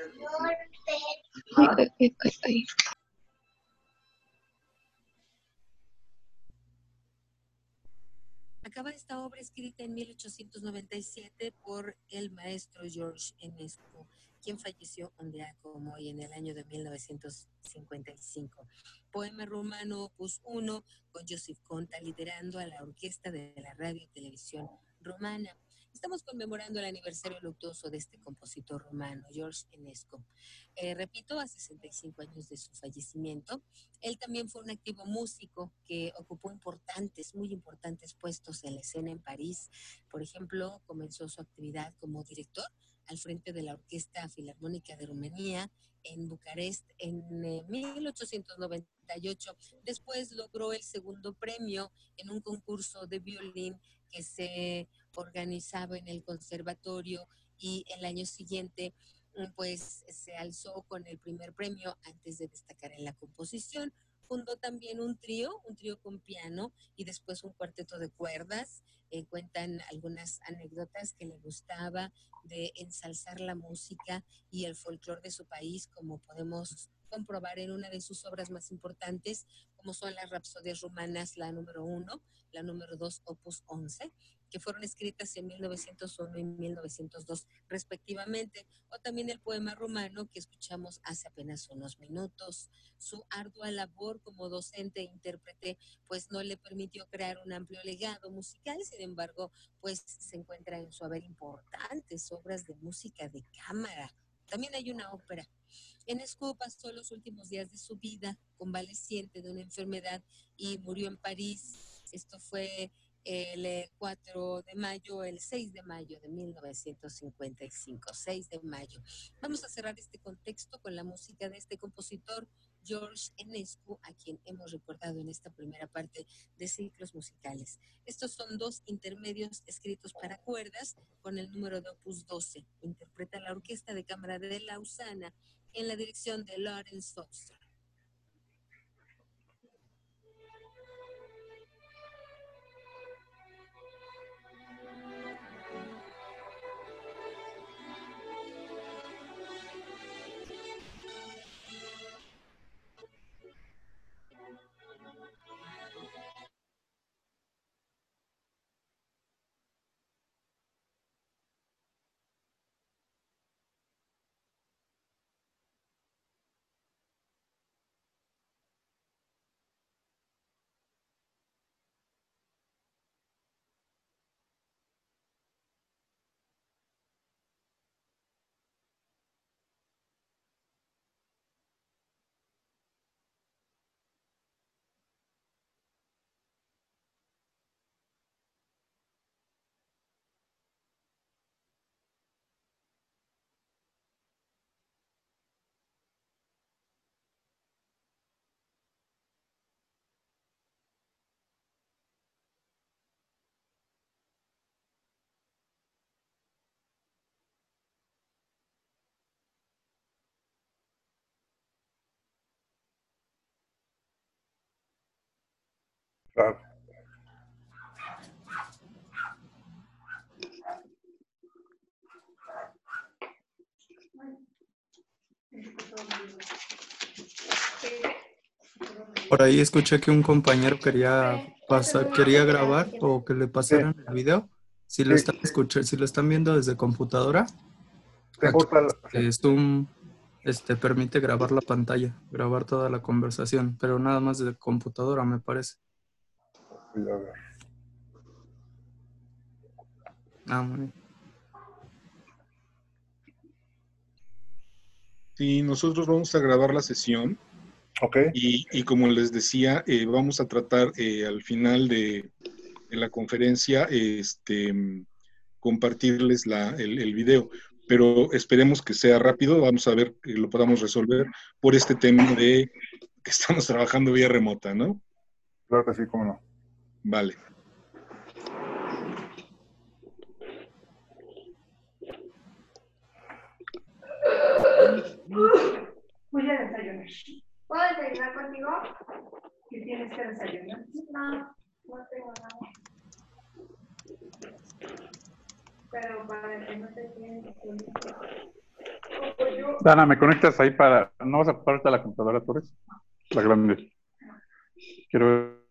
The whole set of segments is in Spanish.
Ay, ay, ay, ay, ay. Acaba esta obra escrita en 1897 por el maestro George Enescu, quien falleció un día como hoy en el año de 1955. Poema rumano opus 1, con Joseph Conta liderando a la orquesta de la radio y televisión rumana. Estamos conmemorando el aniversario luctuoso de este compositor rumano, George Enescu. Repito, a 65 años de su fallecimiento, él también fue un activo músico que ocupó muy importantes puestos en la escena en París. Por ejemplo, comenzó su actividad como director al frente de la Orquesta Filarmónica de Rumanía en Bucarest en 1898. Después logró el segundo premio en un concurso de violín que se organizaba en el conservatorio, y el año siguiente pues se alzó con el primer premio antes de destacar en la composición. Fundó también un trío con piano y después un cuarteto de cuerdas. Cuentan algunas anécdotas que le gustaba de ensalzar la música y el folclore de su país, como podemos comprobar en una de sus obras más importantes, como son las Rapsodias Rumanas, la número 1, la número 2, opus 11, que fueron escritas en 1901 y 1902 respectivamente, o también el poema rumano que escuchamos hace apenas unos minutos. Su ardua labor como docente e intérprete pues no le permitió crear un amplio legado musical. Sin embargo, pues se encuentra en su haber importantes obras de música de cámara. También hay una ópera. Enescu pasó los últimos días de su vida convaleciente de una enfermedad y murió en París. Esto fue el 4 de mayo, el 6 de mayo de 1955, 6 de mayo. Vamos a cerrar este contexto con la música de este compositor, George Enescu, a quien hemos recordado en esta primera parte de Ciclos Musicales. Estos son dos intermedios escritos para cuerdas con el número de opus 12. Interpreta la Orquesta de Cámara de Lausana en la dirección de Lawrence Foster. Claro. Por ahí escuché que un compañero quería grabar o que le pasaran el video. Si lo están escuchando, si lo están viendo desde computadora, aquí Zoom permite grabar la pantalla, grabar toda la conversación, pero nada más de computadora, me parece. Voy a ver. Muy bien. Sí, nosotros vamos a grabar la sesión. Okay. Y como les decía, vamos a tratar al final de la conferencia compartirles el video, pero esperemos que sea rápido. Vamos a ver que lo podamos resolver por este tema de que estamos trabajando vía remota, ¿no? Claro que sí, cómo no. Vale. Voy a desayunar. ¿Puedo desayunar contigo? ¿Qué tienes que desayunar? No, no tengo nada. Pero para que no te queden. Dana, ¿me conectas ahí para... ¿No vas a ocupar ahorita la computadora, Torres? La grande. Quiero ver.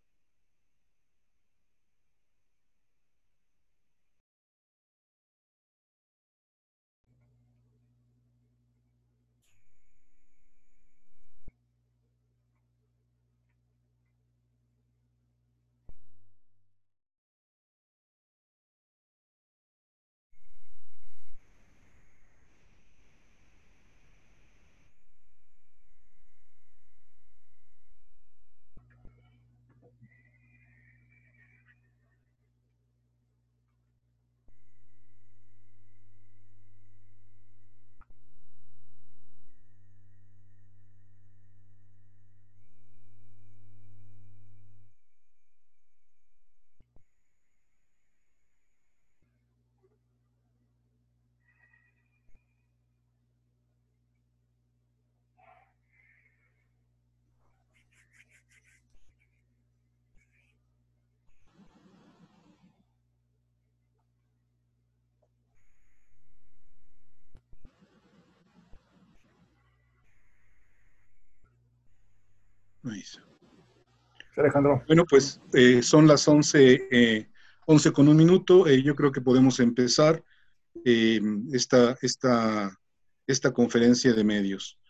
Nice. Alejandro. Bueno, pues son las 11 con un minuto. Yo creo que podemos empezar esta conferencia de medios.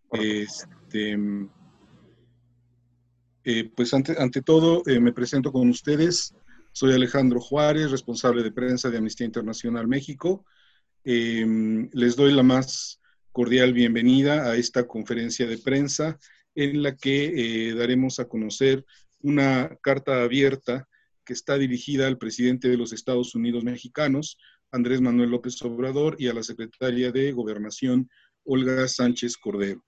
Pues ante todo, me presento con ustedes. Soy Alejandro Juárez, responsable de prensa de Amnistía Internacional México. Les doy la más cordial bienvenida a esta conferencia de prensa en la que daremos a conocer una carta abierta que está dirigida al presidente de los Estados Unidos mexicanos, Andrés Manuel López Obrador, y a la secretaria de Gobernación, Olga Sánchez Cordero.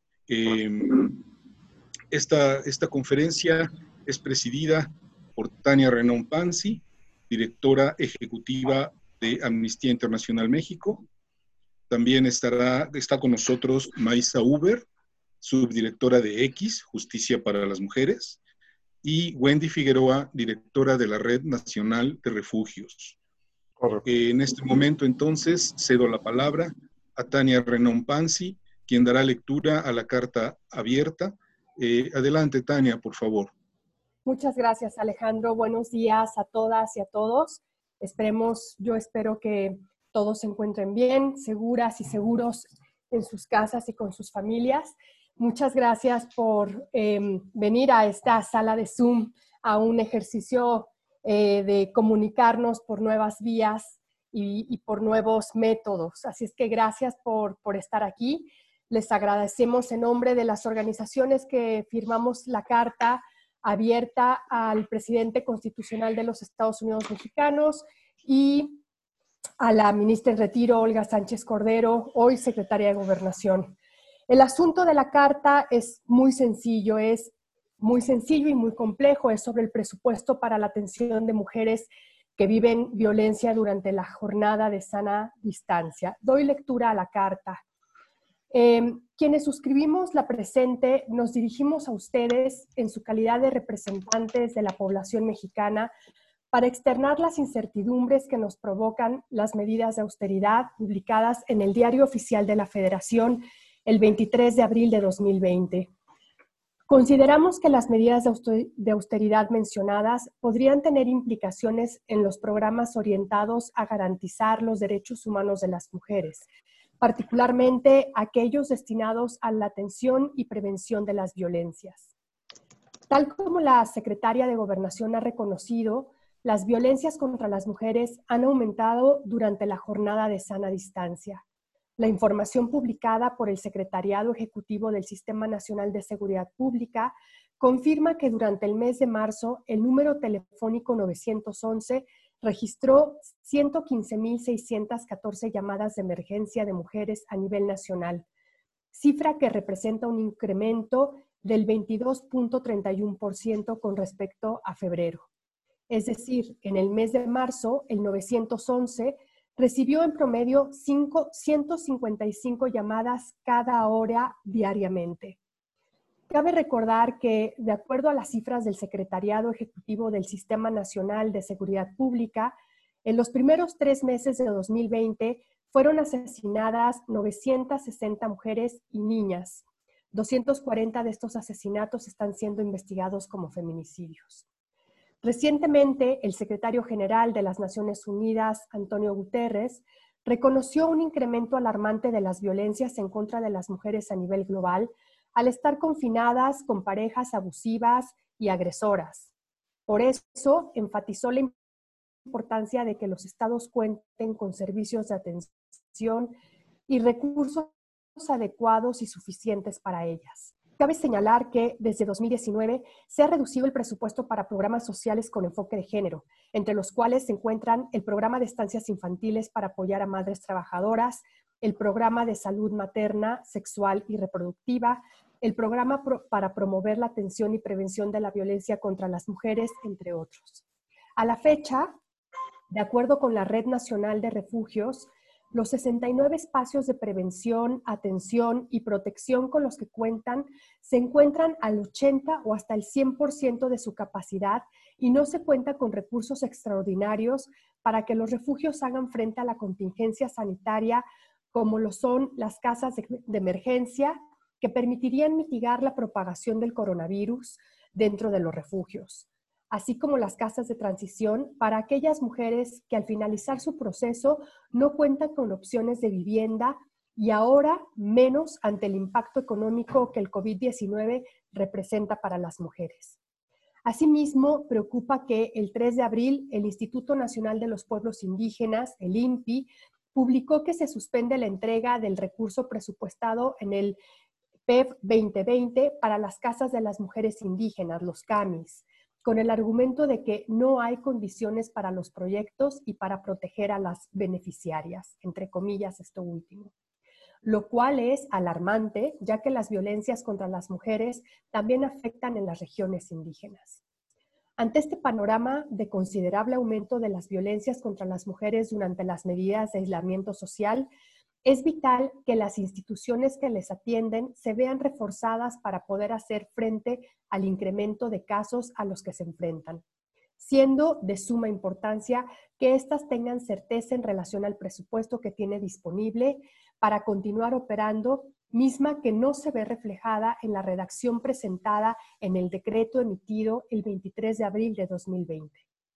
Esta conferencia es presidida por Tania Renon Panzi, directora ejecutiva de Amnistía Internacional México. También está con nosotros Maisa Huber, subdirectora de X, Justicia para las Mujeres, y Wendy Figueroa, directora de la Red Nacional de Refugios. En este momento, entonces, cedo la palabra a Tania Renon Panzi, quien dará lectura a la carta abierta. Adelante, Tania, por favor. Muchas gracias, Alejandro. Buenos días a todas y a todos. Yo espero que todos se encuentren bien, seguras y seguros en sus casas y con sus familias. Muchas gracias por venir a esta sala de Zoom, a un ejercicio de comunicarnos por nuevas vías y por nuevos métodos. Así es que gracias por estar aquí. Les agradecemos en nombre de las organizaciones que firmamos la carta abierta al presidente constitucional de los Estados Unidos mexicanos y a la ministra en retiro, Olga Sánchez Cordero, hoy secretaria de Gobernación. El asunto de la carta es muy sencillo y muy complejo. Es sobre el presupuesto para la atención de mujeres que viven violencia durante la jornada de sana distancia. Doy lectura a la carta. Quienes suscribimos la presente nos dirigimos a ustedes en su calidad de representantes de la población mexicana para externar las incertidumbres que nos provocan las medidas de austeridad publicadas en el Diario Oficial de la Federación el 23 de abril de 2020. Consideramos que las medidas de austeridad mencionadas podrían tener implicaciones en los programas orientados a garantizar los derechos humanos de las mujeres, particularmente aquellos destinados a la atención y prevención de las violencias. Tal como la secretaria de Gobernación ha reconocido, las violencias contra las mujeres han aumentado durante la jornada de sana distancia. La información publicada por el Secretariado Ejecutivo del Sistema Nacional de Seguridad Pública confirma que durante el mes de marzo el número telefónico 911 registró 115.614 llamadas de emergencia de mujeres a nivel nacional, cifra que representa un incremento del 22.31% con respecto a febrero. Es decir, en el mes de marzo, el 911 recibió en promedio 155 llamadas cada hora diariamente. Cabe recordar que, de acuerdo a las cifras del Secretariado Ejecutivo del Sistema Nacional de Seguridad Pública, en los primeros 3 meses de 2020 fueron asesinadas 960 mujeres y niñas. 240 de estos asesinatos están siendo investigados como feminicidios. Recientemente, el secretario general de las Naciones Unidas, Antonio Guterres, reconoció un incremento alarmante de las violencias en contra de las mujeres a nivel global al estar confinadas con parejas abusivas y agresoras. Por eso, enfatizó la importancia de que los estados cuenten con servicios de atención y recursos adecuados y suficientes para ellas. Cabe señalar que desde 2019 se ha reducido el presupuesto para programas sociales con enfoque de género, entre los cuales se encuentran el programa de estancias infantiles para apoyar a madres trabajadoras, el programa de salud materna, sexual y reproductiva, el programa para promover la atención y prevención de la violencia contra las mujeres, entre otros. A la fecha, de acuerdo con la Red Nacional de Refugios, los 69 espacios de prevención, atención y protección con los que cuentan se encuentran al 80 o hasta el 100% de su capacidad y no se cuenta con recursos extraordinarios para que los refugios hagan frente a la contingencia sanitaria, como lo son las casas de emergencia, que permitirían mitigar la propagación del coronavirus dentro de los refugios, así como las casas de transición para aquellas mujeres que al finalizar su proceso no cuentan con opciones de vivienda y ahora menos ante el impacto económico que el COVID-19 representa para las mujeres. Asimismo, preocupa que el 3 de abril el Instituto Nacional de los Pueblos Indígenas, el INPI, publicó que se suspende la entrega del recurso presupuestado en el PEV 2020 para las casas de las mujeres indígenas, los CAMIs, con el argumento de que no hay condiciones para los proyectos y para proteger a las beneficiarias, entre comillas esto último. Lo cual es alarmante, ya que las violencias contra las mujeres también afectan en las regiones indígenas. Ante este panorama de considerable aumento de las violencias contra las mujeres durante las medidas de aislamiento social, es vital que las instituciones que les atienden se vean reforzadas para poder hacer frente al incremento de casos a los que se enfrentan, siendo de suma importancia que éstas tengan certeza en relación al presupuesto que tiene disponible para continuar operando, misma que no se ve reflejada en la redacción presentada en el decreto emitido el 23 de abril de 2020.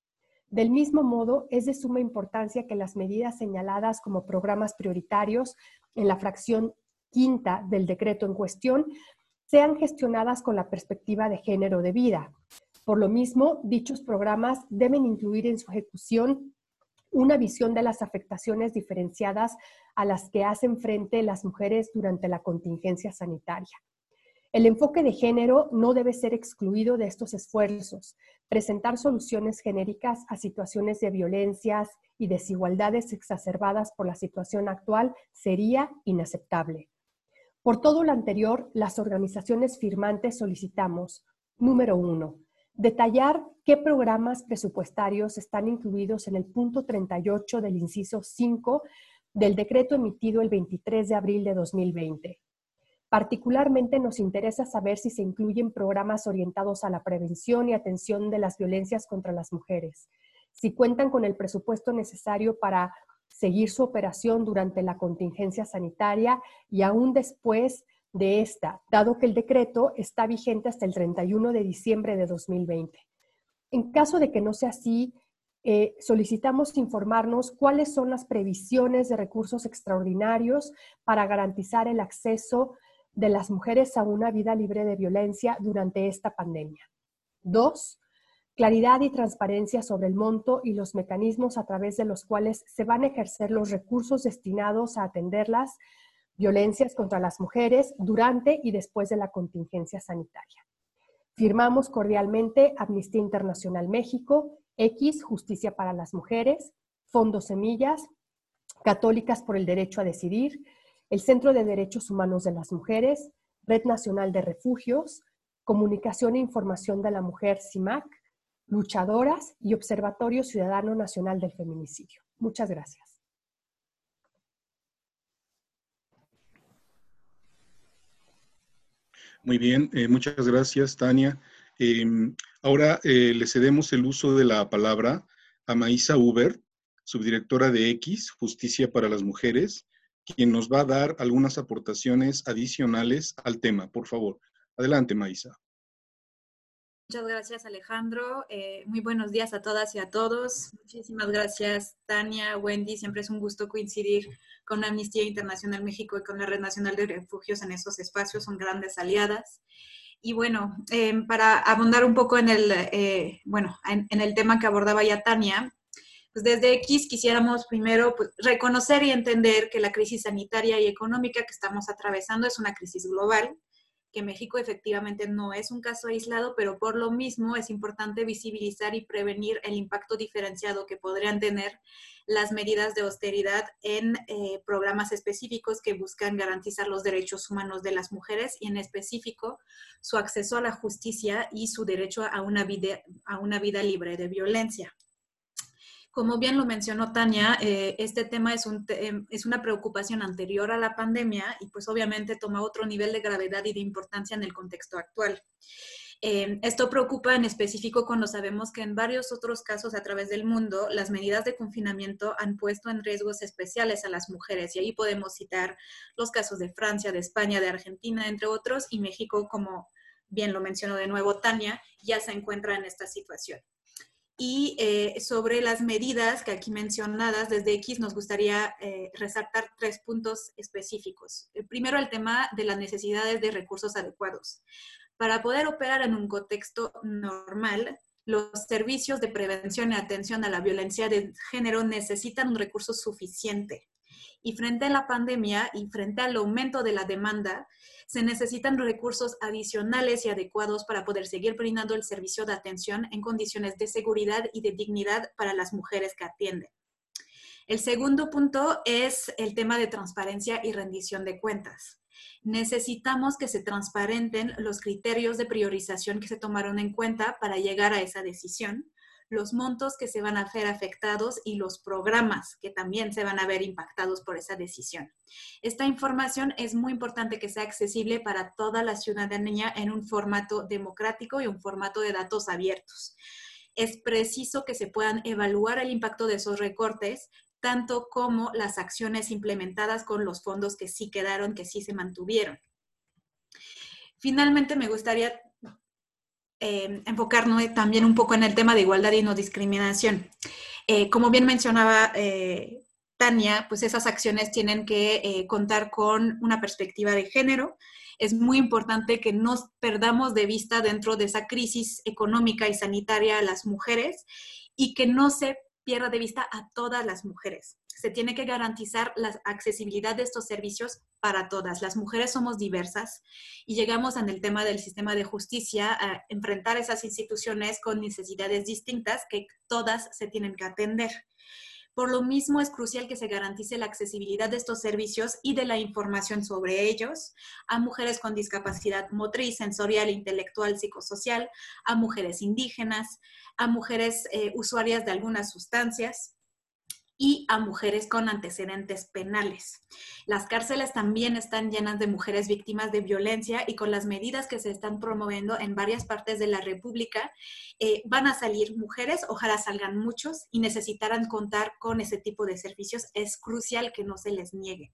Del mismo modo, es de suma importancia que las medidas señaladas como programas prioritarios en la fracción quinta del decreto en cuestión sean gestionadas con la perspectiva de género de vida. Por lo mismo, dichos programas deben incluir en su ejecución una visión de las afectaciones diferenciadas a las que hacen frente las mujeres durante la contingencia sanitaria. El enfoque de género no debe ser excluido de estos esfuerzos. Presentar soluciones genéricas a situaciones de violencias y desigualdades exacerbadas por la situación actual sería inaceptable. Por todo lo anterior, las organizaciones firmantes solicitamos, número 1, detallar qué programas presupuestarios están incluidos en el punto 38 del inciso 5 del decreto emitido el 23 de abril de 2020. Particularmente nos interesa saber si se incluyen programas orientados a la prevención y atención de las violencias contra las mujeres, si cuentan con el presupuesto necesario para seguir su operación durante la contingencia sanitaria y aún después de esta, dado que el decreto está vigente hasta el 31 de diciembre de 2020. En caso de que no sea así, solicitamos informarnos cuáles son las previsiones de recursos extraordinarios para garantizar el acceso de las mujeres a una vida libre de violencia durante esta pandemia. 2. Claridad y transparencia sobre el monto y los mecanismos a través de los cuales se van a ejercer los recursos destinados a atender las violencias contra las mujeres durante y después de la contingencia sanitaria. Firmamos cordialmente Amnistía Internacional México, X, Justicia para las Mujeres, Fondo Semillas, Católicas por el Derecho a Decidir, el Centro de Derechos Humanos de las Mujeres, Red Nacional de Refugios, Comunicación e Información de la Mujer, CIMAC, Luchadoras y Observatorio Ciudadano Nacional del Feminicidio. Muchas gracias. Muy bien, muchas gracias, Tania. Ahora le cedemos el uso de la palabra a Maísa Huber, subdirectora de X, Justicia para las Mujeres, quien nos va a dar algunas aportaciones adicionales al tema. Por favor, adelante, Maisa. Muchas gracias, Alejandro. Muy buenos días a todas y a todos. Muchísimas gracias, Tania, Wendy. Siempre es un gusto coincidir con Amnistía Internacional México y con la Red Nacional de Refugios en esos espacios. Son grandes aliadas. Y bueno, para abundar un poco en el tema que abordaba ya Tania, pues desde X quisiéramos primero pues, reconocer y entender que la crisis sanitaria y económica que estamos atravesando es una crisis global, que México efectivamente no es un caso aislado, pero por lo mismo es importante visibilizar y prevenir el impacto diferenciado que podrían tener las medidas de austeridad en programas específicos que buscan garantizar los derechos humanos de las mujeres y en específico su acceso a la justicia y su derecho a una vida libre de violencia. Como bien lo mencionó Tania, este tema es una preocupación anterior a la pandemia y pues obviamente toma otro nivel de gravedad y de importancia en el contexto actual. Esto preocupa en específico cuando sabemos que en varios otros casos a través del mundo las medidas de confinamiento han puesto en riesgos especiales a las mujeres y ahí podemos citar los casos de Francia, de España, de Argentina, entre otros, y México, como bien lo mencionó de nuevo Tania, ya se encuentra en esta situación. Y sobre las medidas que aquí mencionadas desde X nos gustaría resaltar 3 puntos específicos. El primero, el tema de las necesidades de recursos adecuados. Para poder operar en un contexto normal, los servicios de prevención y atención a la violencia de género necesitan un recurso suficiente. Y frente a la pandemia y frente al aumento de la demanda, se necesitan recursos adicionales y adecuados para poder seguir brindando el servicio de atención en condiciones de seguridad y de dignidad para las mujeres que atienden. El segundo punto es el tema de transparencia y rendición de cuentas. Necesitamos que se transparenten los criterios de priorización que se tomaron en cuenta para llegar a esa decisión, los montos que se van a ver afectados y los programas que también se van a ver impactados por esa decisión. Esta información es muy importante que sea accesible para toda la ciudadanía en un formato democrático y un formato de datos abiertos. Es preciso que se puedan evaluar el impacto de esos recortes, tanto como las acciones implementadas con los fondos que sí quedaron, que sí se mantuvieron. Finalmente, me gustaría enfocarnos también un poco en el tema de igualdad y no discriminación. Como bien mencionaba Tania, pues esas acciones tienen que contar con una perspectiva de género. Es muy importante que no perdamos de vista dentro de esa crisis económica y sanitaria a las mujeres y que no se pierda de vista a todas las mujeres. Se tiene que garantizar la accesibilidad de estos servicios para todas. Las mujeres somos diversas y llegamos en el tema del sistema de justicia a enfrentar esas instituciones con necesidades distintas que todas se tienen que atender. Por lo mismo, es crucial que se garantice la accesibilidad de estos servicios y de la información sobre ellos a mujeres con discapacidad motriz, sensorial, intelectual, psicosocial, a mujeres indígenas, a mujeres usuarias de algunas sustancias y a mujeres con antecedentes penales. Las cárceles también están llenas de mujeres víctimas de violencia y con las medidas que se están promoviendo en varias partes de la República, van a salir mujeres, ojalá salgan muchos y necesitarán contar con ese tipo de servicios. Es crucial que no se les niegue.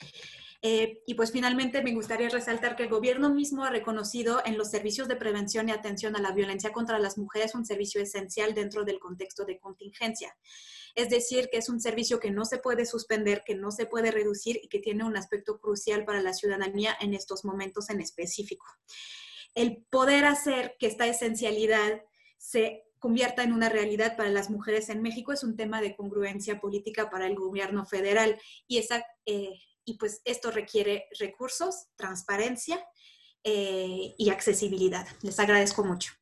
Y pues finalmente me gustaría resaltar que el gobierno mismo ha reconocido en los servicios de prevención y atención a la violencia contra las mujeres un servicio esencial dentro del contexto de contingencia. Es decir, que es un servicio que no se puede suspender, que no se puede reducir y que tiene un aspecto crucial para la ciudadanía en estos momentos en específico. El poder hacer que esta esencialidad se convierta en una realidad para las mujeres en México es un tema de congruencia política para el gobierno federal y pues esto requiere recursos, transparencia y accesibilidad. Les agradezco mucho.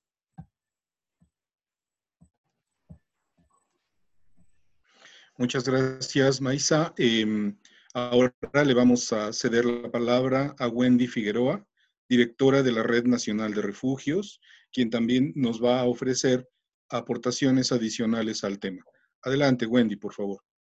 Muchas gracias, Maisa. Ahora le vamos a ceder la palabra a Wendy Figueroa, directora de la Red Nacional de Refugios, quien también nos va a ofrecer aportaciones adicionales al tema. Adelante, Wendy, por favor.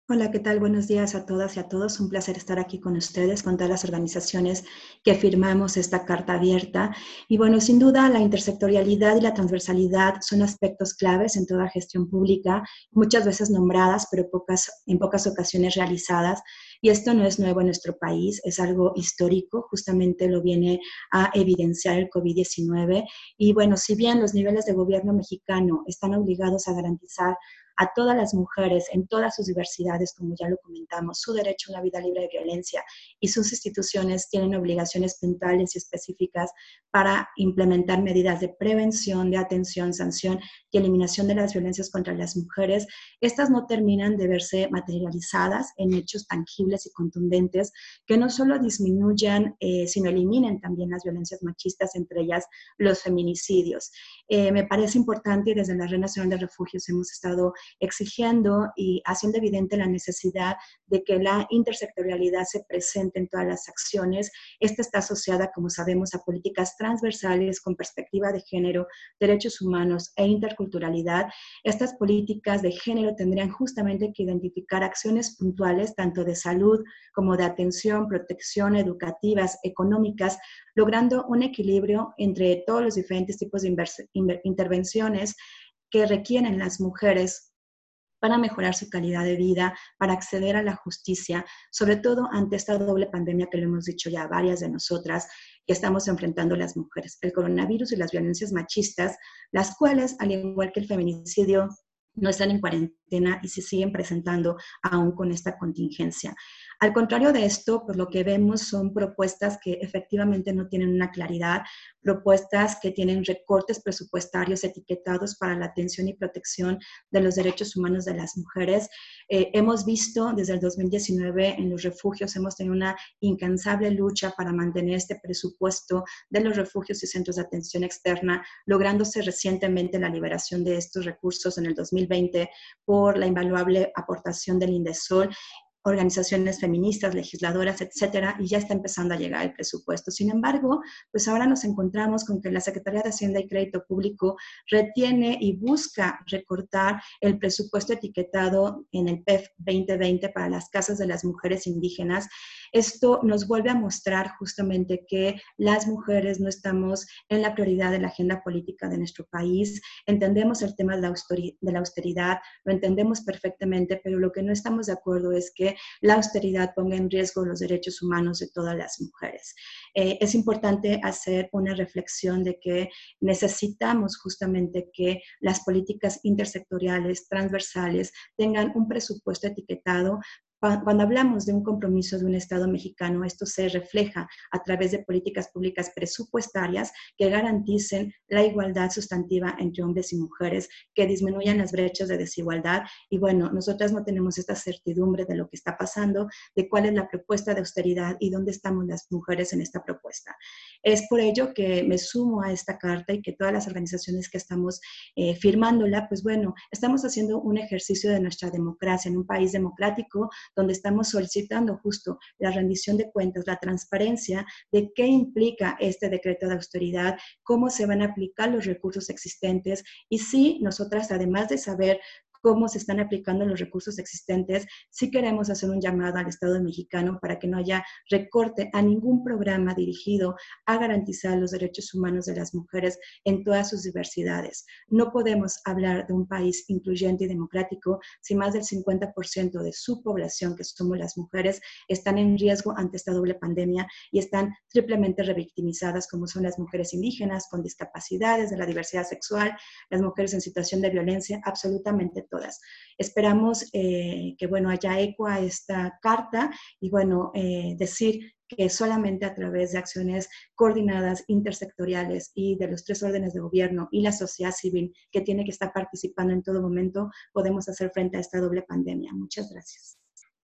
Hola, ¿qué tal? Buenos días a todas y a todos. Un placer estar aquí con ustedes, con todas las organizaciones que firmamos esta carta abierta. Y bueno, sin duda la intersectorialidad y la transversalidad son aspectos claves en toda gestión pública, muchas veces nombradas, pero en pocas ocasiones realizadas. Y esto no es nuevo en nuestro país, es algo histórico, justamente lo viene a evidenciar el COVID-19. Y bueno, si bien los niveles de gobierno mexicano están obligados a garantizar a todas las mujeres en todas sus diversidades, como ya lo comentamos, su derecho a una vida libre de violencia, y sus instituciones tienen obligaciones puntuales y específicas para implementar medidas de prevención, de atención, sanción y eliminación de las violencias contra las mujeres. Estas no terminan de verse materializadas en hechos tangibles y contundentes que no solo disminuyan, sino eliminen también las violencias machistas, entre ellas los feminicidios. Me parece importante, y desde la Red Nacional de Refugios hemos estado exigiendo y haciendo evidente la necesidad de que la intersectorialidad se presente en todas las acciones. Esta está asociada, como sabemos, a políticas transversales con perspectiva de género, derechos humanos e interculturalidad. Estas políticas de género tendrían justamente que identificar acciones puntuales, tanto de salud como de atención, protección, educativas, económicas, logrando un equilibrio entre todos los diferentes tipos de intervenciones que requieren las mujeres para mejorar su calidad de vida, para acceder a la justicia, sobre todo ante esta doble pandemia que lo hemos dicho ya varias de nosotras, que estamos enfrentando las mujeres, el coronavirus y las violencias machistas, las cuales, al igual que el feminicidio, no están en cuarentena y se siguen presentando aún con esta contingencia. Al contrario de esto, pues lo que vemos son propuestas que efectivamente no tienen una claridad, propuestas que tienen recortes presupuestarios etiquetados para la atención y protección de los derechos humanos de las mujeres. Hemos visto desde el 2019 en los refugios, hemos tenido una incansable lucha para mantener este presupuesto de los refugios y centros de atención externa, lográndose recientemente la liberación de estos recursos en el 2020 por la invaluable aportación del INDESOL, organizaciones feministas, legisladoras, etcétera, y ya está empezando a llegar el presupuesto. Sin embargo, pues ahora nos encontramos con que la Secretaría de Hacienda y Crédito Público retiene y busca recortar el presupuesto etiquetado en el PEF 2020 para las casas de las mujeres indígenas. Esto nos vuelve a mostrar justamente que las mujeres no estamos en la prioridad de la agenda política de nuestro país. Entendemos el tema de la austeridad, lo entendemos perfectamente, pero lo que no estamos de acuerdo es que la austeridad ponga en riesgo los derechos humanos de todas las mujeres. Es importante hacer una reflexión de que necesitamos justamente que las políticas intersectoriales, transversales, tengan un presupuesto etiquetado. Cuando hablamos de un compromiso de un Estado mexicano, esto se refleja a través de políticas públicas presupuestarias que garanticen la igualdad sustantiva entre hombres y mujeres, que disminuyan las brechas de desigualdad. Y bueno, nosotras no tenemos esta certidumbre de lo que está pasando, de cuál es la propuesta de austeridad y dónde estamos las mujeres en esta propuesta. Es por ello que me sumo a esta carta y que todas las organizaciones que estamos firmándola, pues bueno, estamos haciendo un ejercicio de nuestra democracia en un país democrático, donde estamos solicitando justo la rendición de cuentas, la transparencia de qué implica este decreto de austeridad, cómo se van a aplicar los recursos existentes y si nosotras, además de saber cómo se están aplicando los recursos existentes, sí queremos hacer un llamado al Estado mexicano para que no haya recorte a ningún programa dirigido a garantizar los derechos humanos de las mujeres en todas sus diversidades. No podemos hablar de un país incluyente y democrático si más del 50% de su población, que somos las mujeres, están en riesgo ante esta doble pandemia y están triplemente revictimizadas, como son las mujeres indígenas con discapacidades, de la diversidad sexual, las mujeres en situación de violencia, absolutamente todas. Esperamos que, bueno, haya eco a esta carta y, bueno, decir que solamente a través de acciones coordinadas, intersectoriales y de los 3 órdenes de gobierno y la sociedad civil que tiene que estar participando en todo momento, podemos hacer frente a esta doble pandemia. Muchas gracias.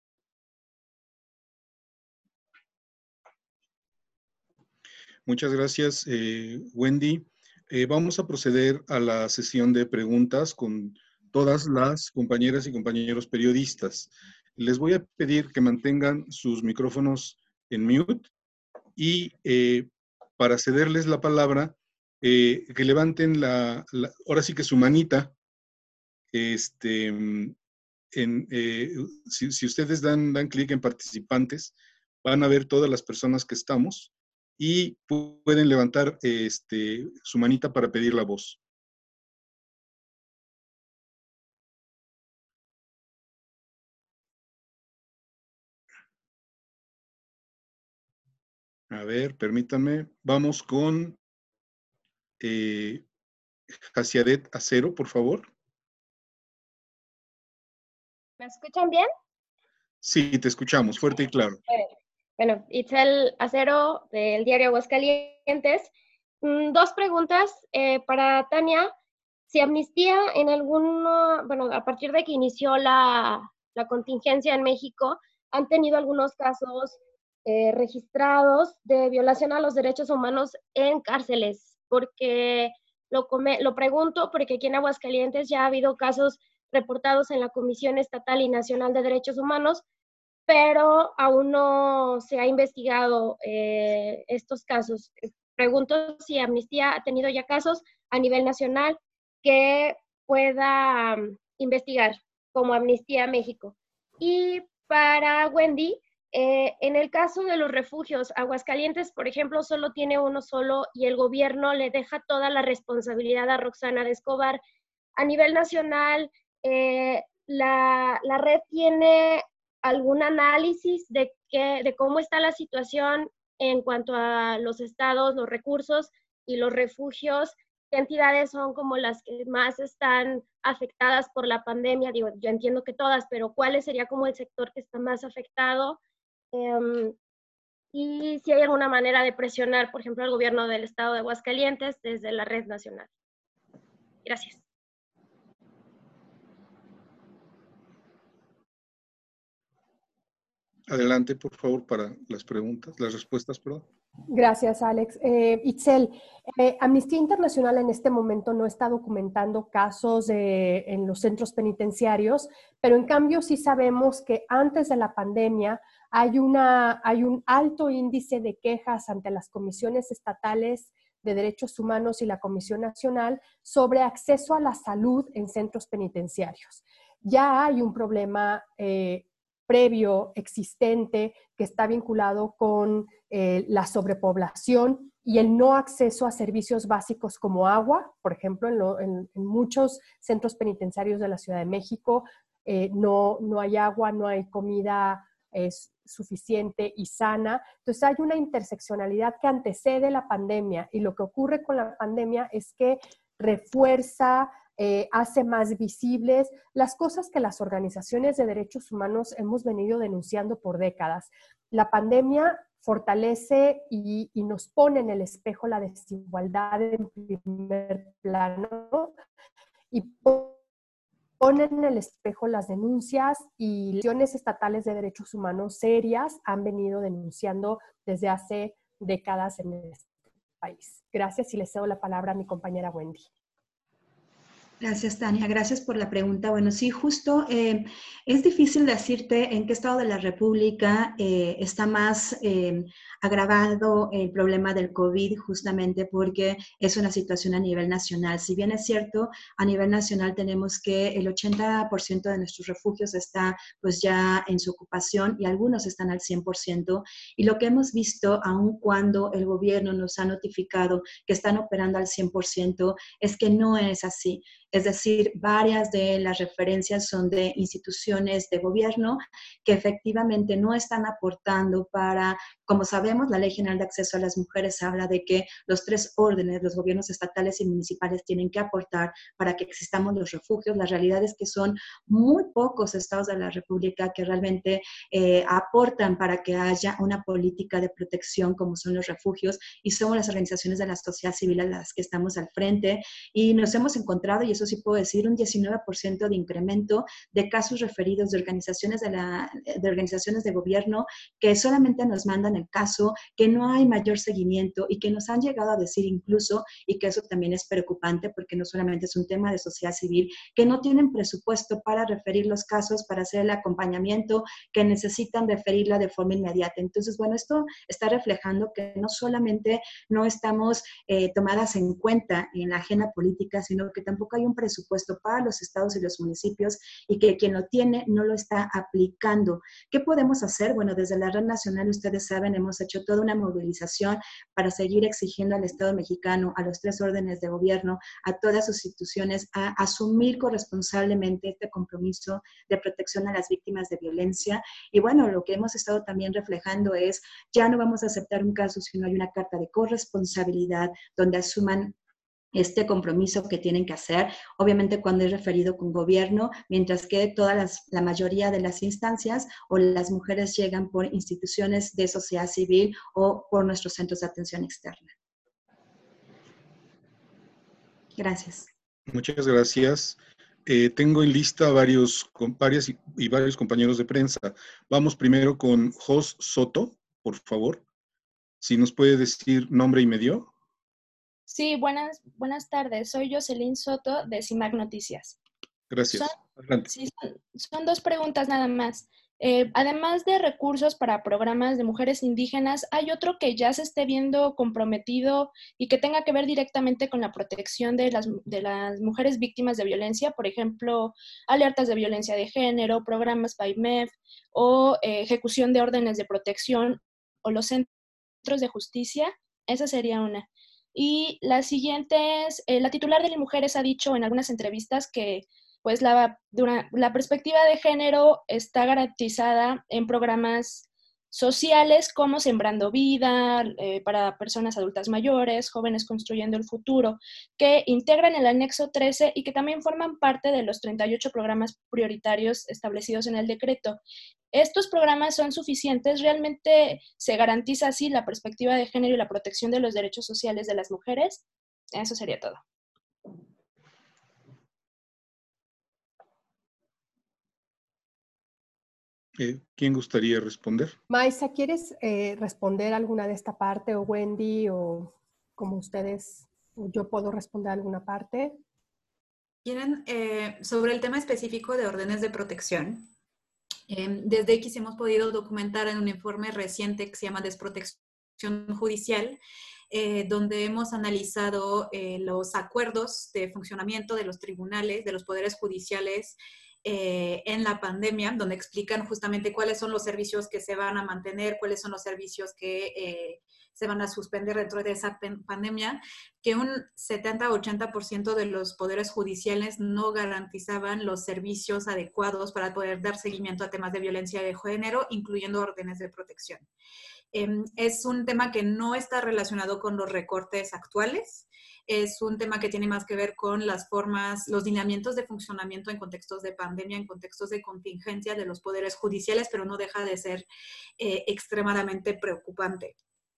Muchas gracias, Wendy. Vamos a proceder a la sesión de preguntas con todas las compañeras y compañeros periodistas. Les voy a pedir que mantengan sus micrófonos en mute y para cederles la palabra, que levanten ahora sí que su manita, si ustedes dan clic en participantes, van a ver todas las personas que estamos y pueden levantar su manita para pedir la voz. A ver, permítanme. Vamos con Hasiadet Acero, por favor. ¿Me escuchan bien? Sí, te escuchamos, fuerte y claro. Bueno, Itzel Acero, del diario Aguascalientes. Dos preguntas para Tania. Si Amnistía en a partir de que inició la contingencia en México, han tenido algunos casos registrados de violación a los derechos humanos en cárceles, porque lo pregunto porque aquí en Aguascalientes ya ha habido casos reportados en la Comisión Estatal y Nacional de Derechos Humanos, pero aún no se ha investigado estos casos. Pregunto si Amnistía ha tenido ya casos a nivel nacional que pueda investigar, como Amnistía México. Y para Wendy, en el caso de los refugios, Aguascalientes, por ejemplo, solo tiene uno solo y el gobierno le deja toda la responsabilidad a Roxana de Escobar. A nivel nacional, la red tiene algún análisis de cómo está la situación en cuanto a los estados, los recursos y los refugios. ¿Qué entidades son como las que más están afectadas por la pandemia? Digo, yo entiendo que todas, pero ¿cuál sería como el sector que está más afectado? Y si hay alguna manera de presionar, por ejemplo, al gobierno del estado de Aguascalientes desde la red nacional. Gracias. Adelante, por favor, para las respuestas, perdón. Gracias, Alex. Itzel, Amnistía Internacional en este momento no está documentando casos en los centros penitenciarios, pero en cambio sí sabemos que antes de la pandemia hay un alto índice de quejas ante las comisiones estatales de derechos humanos y la Comisión Nacional sobre acceso a la salud en centros penitenciarios. Ya hay un problema previo, existente, que está vinculado con la sobrepoblación y el no acceso a servicios básicos como agua. Por ejemplo, en muchos centros penitenciarios de la Ciudad de México no hay agua, no hay comida suficiente y sana. Entonces hay una interseccionalidad que antecede la pandemia, y lo que ocurre con la pandemia es que refuerza, hace más visibles las cosas que las organizaciones de derechos humanos hemos venido denunciando por décadas. La pandemia fortalece y nos pone en el espejo la desigualdad en primer plano y pone en el espejo las denuncias, y instituciones estatales de derechos humanos serias han venido denunciando desde hace décadas en este país. Gracias, y le cedo la palabra a mi compañera Wendy. Gracias, Tania. Gracias por la pregunta. Bueno, sí, justo es difícil decirte en qué estado de la República está más agravado el problema del COVID, justamente porque es una situación a nivel nacional. Si bien es cierto, a nivel nacional tenemos que el 80% de nuestros refugios está pues ya en su ocupación y algunos están al 100%. Y lo que hemos visto, aun cuando el gobierno nos ha notificado que están operando al 100%, es que no es así. Es decir, varias de las referencias son de instituciones de gobierno que efectivamente no están aportando para, como sabemos, la Ley General de Acceso a las Mujeres habla de que los 3 órdenes, los gobiernos estatales y municipales, tienen que aportar para que existamos los refugios. La realidad es que son muy pocos estados de la República que realmente aportan para que haya una política de protección como son los refugios, y somos las organizaciones de la sociedad civil a las que estamos al frente, y nos hemos encontrado, y eso sí puedo decir, un 19% de incremento de casos referidos de organizaciones de gobierno que solamente nos mandan el caso, que no hay mayor seguimiento y que nos han llegado a decir incluso, y que eso también es preocupante porque no solamente es un tema de sociedad civil, que no tienen presupuesto para referir los casos, para hacer el acompañamiento, que necesitan referirla de forma inmediata. Entonces, bueno, esto está reflejando que no solamente no estamos tomadas en cuenta en la agenda política, sino que tampoco hay un un presupuesto para los estados y los municipios y que quien lo tiene no lo está aplicando. ¿Qué podemos hacer? Bueno, desde la Red Nacional, ustedes saben, hemos hecho toda una movilización para seguir exigiendo al Estado mexicano, a los 3 órdenes de gobierno, a todas sus instituciones, a asumir corresponsablemente este compromiso de protección a las víctimas de violencia. Y bueno, lo que hemos estado también reflejando es, ya no vamos a aceptar un caso si no hay una carta de corresponsabilidad donde asuman este compromiso que tienen que hacer, obviamente cuando es referido con gobierno, mientras que la mayoría de las instancias o las mujeres llegan por instituciones de sociedad civil o por nuestros centros de atención externa. Gracias. Muchas gracias. Tengo en lista varios compañeros de prensa. Vamos primero con Jos Soto, por favor. Si nos puede decir nombre y medio. Sí, buenas tardes. Soy Jocelyn Soto de CIMAC Noticias. Gracias. Son 2 preguntas nada más. Además de recursos para programas de mujeres indígenas, ¿hay otro que ya se esté viendo comprometido y que tenga que ver directamente con la protección de las mujeres víctimas de violencia? Por ejemplo, alertas de violencia de género, programas PAIMEF o ejecución de órdenes de protección o los centros de justicia. Esa sería una. Y la siguiente es, la titular de Mujeres ha dicho en algunas entrevistas que pues la perspectiva de género está garantizada en programas sociales como Sembrando Vida, para personas adultas mayores, Jóvenes Construyendo el Futuro, que integran el anexo 13 y que también forman parte de los 38 programas prioritarios establecidos en el decreto. ¿Estos programas son suficientes? ¿Realmente se garantiza así la perspectiva de género y la protección de los derechos sociales de las mujeres? Eso sería todo. ¿Quién gustaría responder? Maisa, ¿quieres responder alguna de esta parte, o Wendy, o como ustedes, o yo puedo responder alguna parte? ¿Quieren sobre el tema específico de órdenes de protección? Desde X hemos podido documentar en un informe reciente que se llama Desprotección Judicial, donde hemos analizado los acuerdos de funcionamiento de los tribunales, de los poderes judiciales en la pandemia, donde explican justamente cuáles son los servicios que se van a mantener, cuáles son los servicios que se van a suspender dentro de esa pandemia, que un 70-80% de los poderes judiciales no garantizaban los servicios adecuados para poder dar seguimiento a temas de violencia de género, incluyendo órdenes de protección. Es un tema que no está relacionado con los recortes actuales. Es un tema que tiene más que ver con las formas, los lineamientos de funcionamiento en contextos de pandemia, en contextos de contingencia de los poderes judiciales, pero no deja de ser extremadamente preocupante.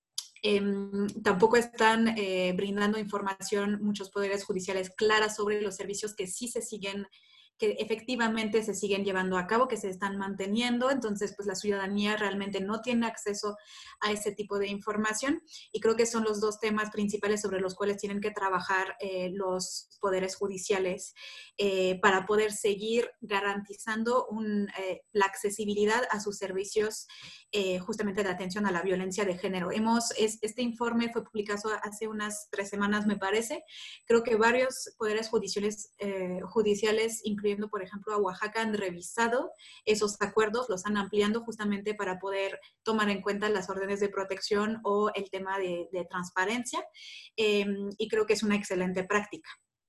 Tampoco están brindando información muchos poderes judiciales clara sobre los servicios que sí se siguen, que efectivamente se siguen llevando a cabo, que se están manteniendo. Entonces, pues la ciudadanía realmente no tiene acceso a ese tipo de información, y creo que son los 2 temas principales sobre los cuales tienen que trabajar los poderes judiciales para poder seguir garantizando la accesibilidad a sus servicios justamente de atención a la violencia de género. Este informe fue publicado hace unas 3 semanas, me parece. Creo que varios poderes judiciales, incluyendo por ejemplo a Oaxaca, han revisado esos acuerdos, los han ampliando justamente para poder tomar en cuenta las órdenes de protección o el tema de transparencia, y creo que es una excelente práctica.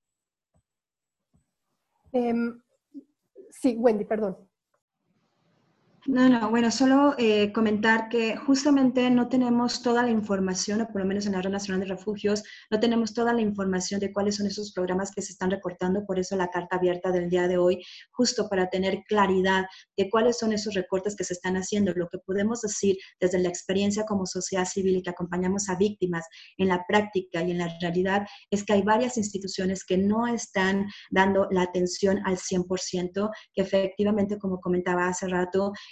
Sí, Wendy, perdón. No, bueno, solo comentar que justamente no tenemos toda la información, o por lo menos en la Red Nacional de Refugios, no tenemos toda la información de cuáles son esos programas que se están recortando, por eso la carta abierta del día de hoy, justo para tener claridad de cuáles son esos recortes que se están haciendo. Lo que podemos decir desde la experiencia como sociedad civil y que acompañamos a víctimas en la práctica y en la realidad es que hay varias instituciones que no están dando la atención al 100%, que efectivamente, como comentaba hace rato,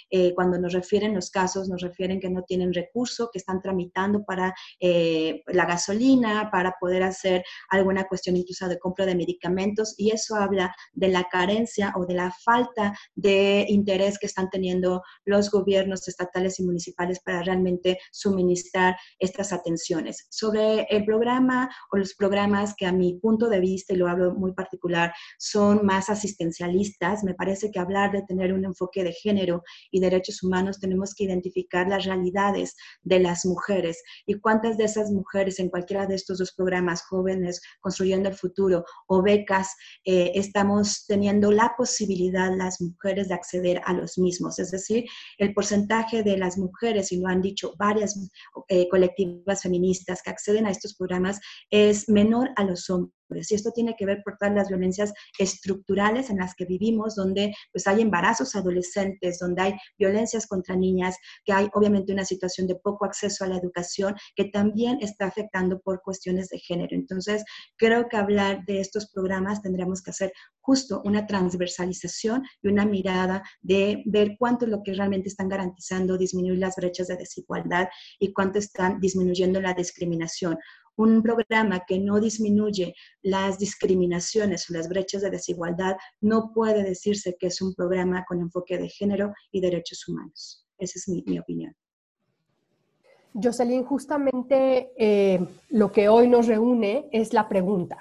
cuando nos refieren los casos, nos refieren que no tienen recurso, que están tramitando para la gasolina, para poder hacer alguna cuestión incluso de compra de medicamentos, y eso habla de la carencia o de la falta de interés que están teniendo los gobiernos estatales y municipales para realmente suministrar estas atenciones. Sobre el programa o los programas que a mi punto de vista, y lo hablo muy particular, son más asistencialistas, me parece que hablar de tener un enfoque de género y derechos humanos, tenemos que identificar las realidades de las mujeres y cuántas de esas mujeres en cualquiera de estos dos programas, Jóvenes Construyendo el Futuro o becas, estamos teniendo la posibilidad las mujeres de acceder a los mismos. Es decir, el porcentaje de las mujeres, y lo han dicho varias colectivas feministas que acceden a estos programas, es menor a los hombres. Y esto tiene que ver por todas las violencias estructurales en las que vivimos, donde pues hay embarazos adolescentes, donde hay violencias contra niñas, que hay obviamente una situación de poco acceso a la educación que también está afectando por cuestiones de género. Entonces, creo que hablar de estos programas tendríamos que hacer justo una transversalización y una mirada de ver cuánto es lo que realmente están garantizando disminuir las brechas de desigualdad y cuánto están disminuyendo la discriminación. Un programa que no disminuye las discriminaciones o las brechas de desigualdad no puede decirse que es un programa con enfoque de género y derechos humanos. Esa es mi opinión. Jocelyn, justamente lo que hoy nos reúne es la pregunta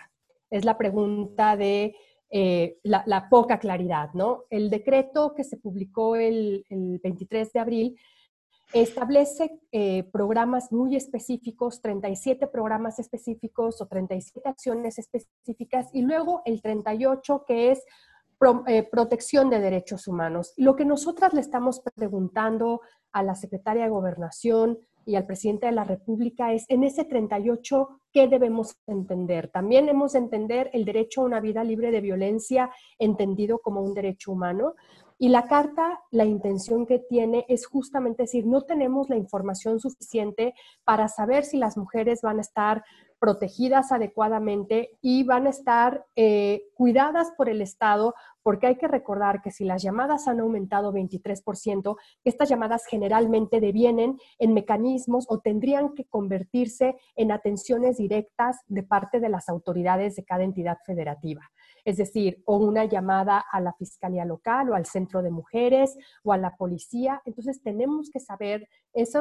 de la poca claridad, ¿no? El decreto que se publicó el 23 de abril establece programas muy específicos, 37 programas específicos o 37 acciones específicas, y luego el 38 que es protección de derechos humanos. Lo que nosotras le estamos preguntando a la Secretaria de Gobernación y al Presidente de la República es, en ese 38, ¿qué debemos entender? También debemos entender el derecho a una vida libre de violencia, entendido como un derecho humano. Y la carta, la intención que tiene es justamente decir, no tenemos la información suficiente para saber si las mujeres van a estar protegidas adecuadamente y van a estar cuidadas por el Estado, porque hay que recordar que si las llamadas han aumentado 23%, estas llamadas generalmente devienen en mecanismos o tendrían que convertirse en atenciones directas de parte de las autoridades de cada entidad federativa. Es decir, o una llamada a la Fiscalía Local o al Centro de Mujeres o a la Policía. Entonces tenemos que saber ese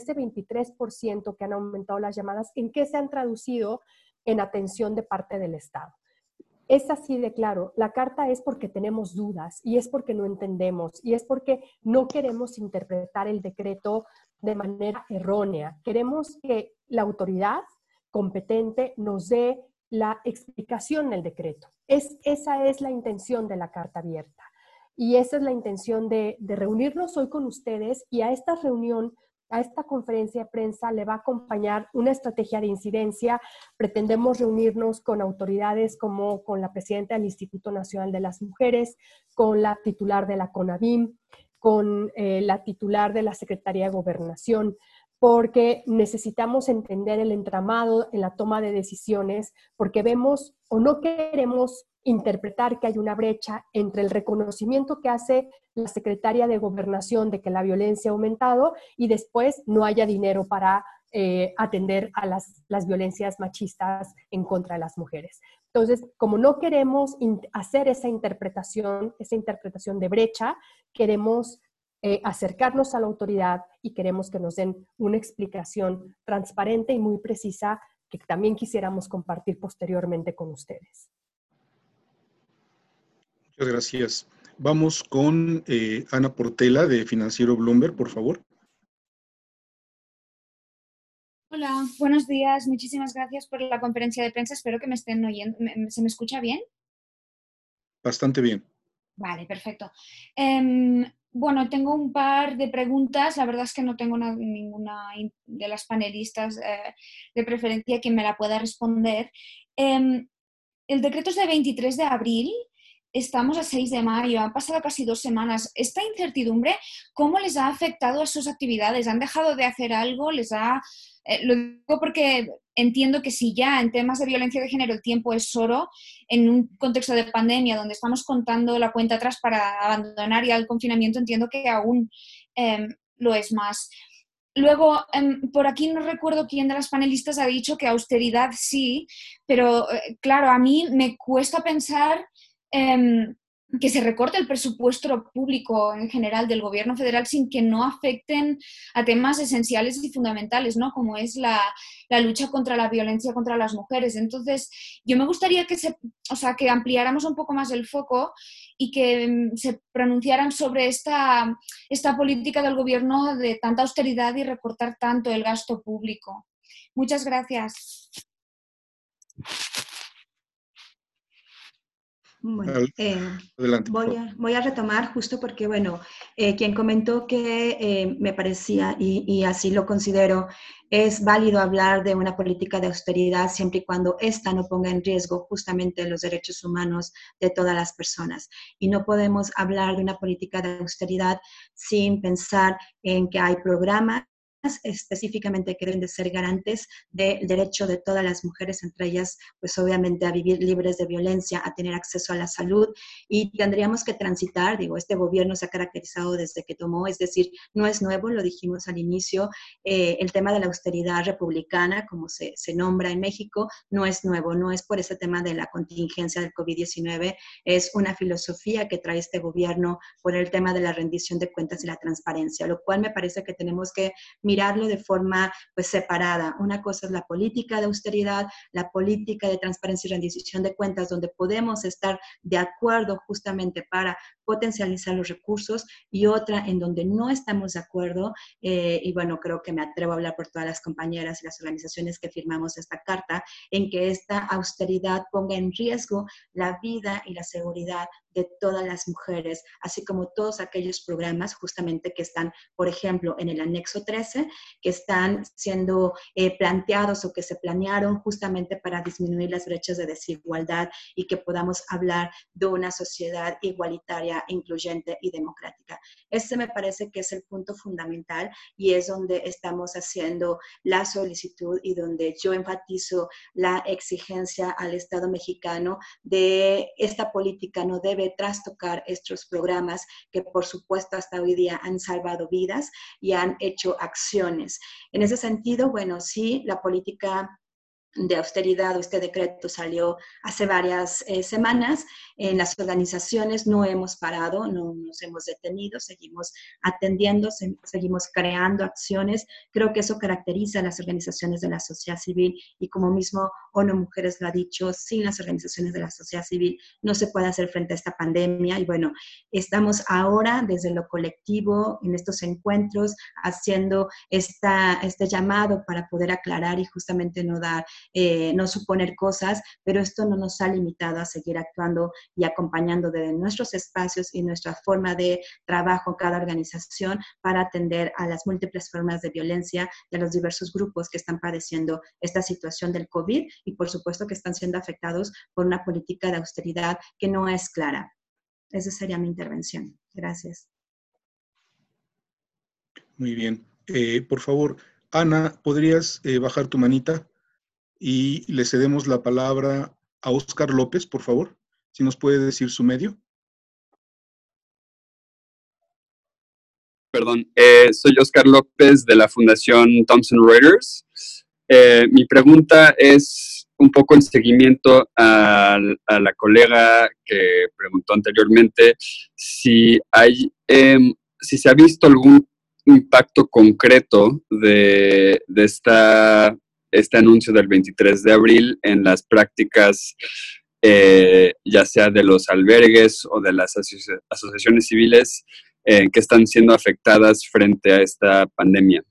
23% que han aumentado las llamadas, ¿en qué se han traducido en atención de parte del Estado? Es así de claro, la carta es porque tenemos dudas y es porque no entendemos y es porque no queremos interpretar el decreto de manera errónea. Queremos que la autoridad competente nos dé la explicación del decreto. Esa es la intención de la carta abierta y esa es la intención de reunirnos hoy con ustedes, y a esta reunión, a esta conferencia de prensa le va a acompañar una estrategia de incidencia. Pretendemos reunirnos con autoridades como con la presidenta del Instituto Nacional de las Mujeres, con la titular de la CONAVIM, con la titular de la Secretaría de Gobernación, porque necesitamos entender el entramado en la toma de decisiones, porque vemos o no queremos interpretar que hay una brecha entre el reconocimiento que hace la Secretaría de Gobernación de que la violencia ha aumentado y después no haya dinero para atender a las violencias machistas en contra de las mujeres. Entonces, como no queremos hacer esa interpretación de brecha, queremos acercarnos a la autoridad y queremos que nos den una explicación transparente y muy precisa que también quisiéramos compartir posteriormente con ustedes. Muchas gracias. Vamos con Ana Portela de Financiero Bloomberg, por favor. Hola, buenos días. Muchísimas gracias por la conferencia de prensa. Espero que me estén oyendo. ¿Se me escucha bien? Bastante bien. Vale, perfecto. Bueno, tengo un par de preguntas. La verdad es que no tengo ninguna de las panelistas de preferencia que me la pueda responder. El decreto es de 23 de abril. Estamos a 6 de mayo, han pasado casi 2 semanas. ¿Esta incertidumbre cómo les ha afectado a sus actividades? ¿Han dejado de hacer algo? Lo digo porque entiendo que si ya en temas de violencia de género el tiempo es oro, en un contexto de pandemia donde estamos contando la cuenta atrás para abandonar ya el confinamiento, entiendo que aún lo es más. Luego, por aquí no recuerdo quién de las panelistas ha dicho que austeridad sí, pero claro, a mí me cuesta pensar que se recorte el presupuesto público en general del gobierno federal sin que no afecten a temas esenciales y fundamentales, ¿no? Como es la lucha contra la violencia contra las mujeres. Entonces, yo me gustaría que ampliáramos un poco más el foco y que se pronunciaran sobre esta política del gobierno de tanta austeridad y recortar tanto el gasto público. Muchas gracias. Bueno, adelante, voy a retomar justo porque, bueno, quien comentó que me parecía, y así lo considero, es válido hablar de una política de austeridad siempre y cuando ésta no ponga en riesgo justamente los derechos humanos de todas las personas. Y no podemos hablar de una política de austeridad sin pensar en que hay programas específicamente que deben de ser garantes del derecho de todas las mujeres, entre ellas, pues obviamente a vivir libres de violencia, a tener acceso a la salud, y tendríamos que transitar, este gobierno se ha caracterizado desde que tomó, es decir, no es nuevo, lo dijimos al inicio, el tema de la austeridad republicana, como se nombra en México, no es nuevo, no es por ese tema de la contingencia del COVID-19, es una filosofía que trae este gobierno por el tema de la rendición de cuentas y la transparencia, lo cual me parece que tenemos que mirarlo de forma pues separada. Una cosa es la política de austeridad, la política de transparencia y rendición de cuentas, donde podemos estar de acuerdo justamente para potencializar los recursos, y otra en donde no estamos de acuerdo, y bueno, creo que me atrevo a hablar por todas las compañeras y las organizaciones que firmamos esta carta, en que esta austeridad ponga en riesgo la vida y la seguridad de todas las mujeres, así como todos aquellos programas justamente que están, por ejemplo, en el anexo 13, que están siendo planteados o que se planearon justamente para disminuir las brechas de desigualdad y que podamos hablar de una sociedad igualitaria, incluyente y democrática. Ese me parece que es el punto fundamental y es donde estamos haciendo la solicitud y donde yo enfatizo la exigencia al Estado mexicano de esta política no debe trastocar estos programas que por supuesto hasta hoy día han salvado vidas y han hecho acciones. En ese sentido, bueno, sí, la política de austeridad o este decreto salió hace varias semanas. En las organizaciones no hemos parado, no nos hemos detenido, seguimos atendiendo, seguimos creando acciones. Creo que eso caracteriza a las organizaciones de la sociedad civil y como mismo ONU Mujeres lo ha dicho, sin las organizaciones de la sociedad civil no se puede hacer frente a esta pandemia y bueno, estamos ahora desde lo colectivo en estos encuentros haciendo este llamado para poder aclarar y justamente no suponer cosas, pero esto no nos ha limitado a seguir actuando y acompañando desde nuestros espacios y nuestra forma de trabajo en cada organización para atender a las múltiples formas de violencia y a los diversos grupos que están padeciendo esta situación del COVID y por supuesto que están siendo afectados por una política de austeridad que no es clara. Esa sería mi intervención. Gracias. Muy bien. Por favor, Ana, ¿podrías bajar tu manita? Y le cedemos la palabra a Óscar López, por favor, si nos puede decir su medio. Perdón, soy Óscar López de la Fundación Thomson Reuters. Mi pregunta es un poco en seguimiento a la colega que preguntó anteriormente si se ha visto algún impacto concreto de este anuncio del 23 de abril en las prácticas, ya sea de los albergues o de las asociaciones civiles que están siendo afectadas frente a esta pandemia.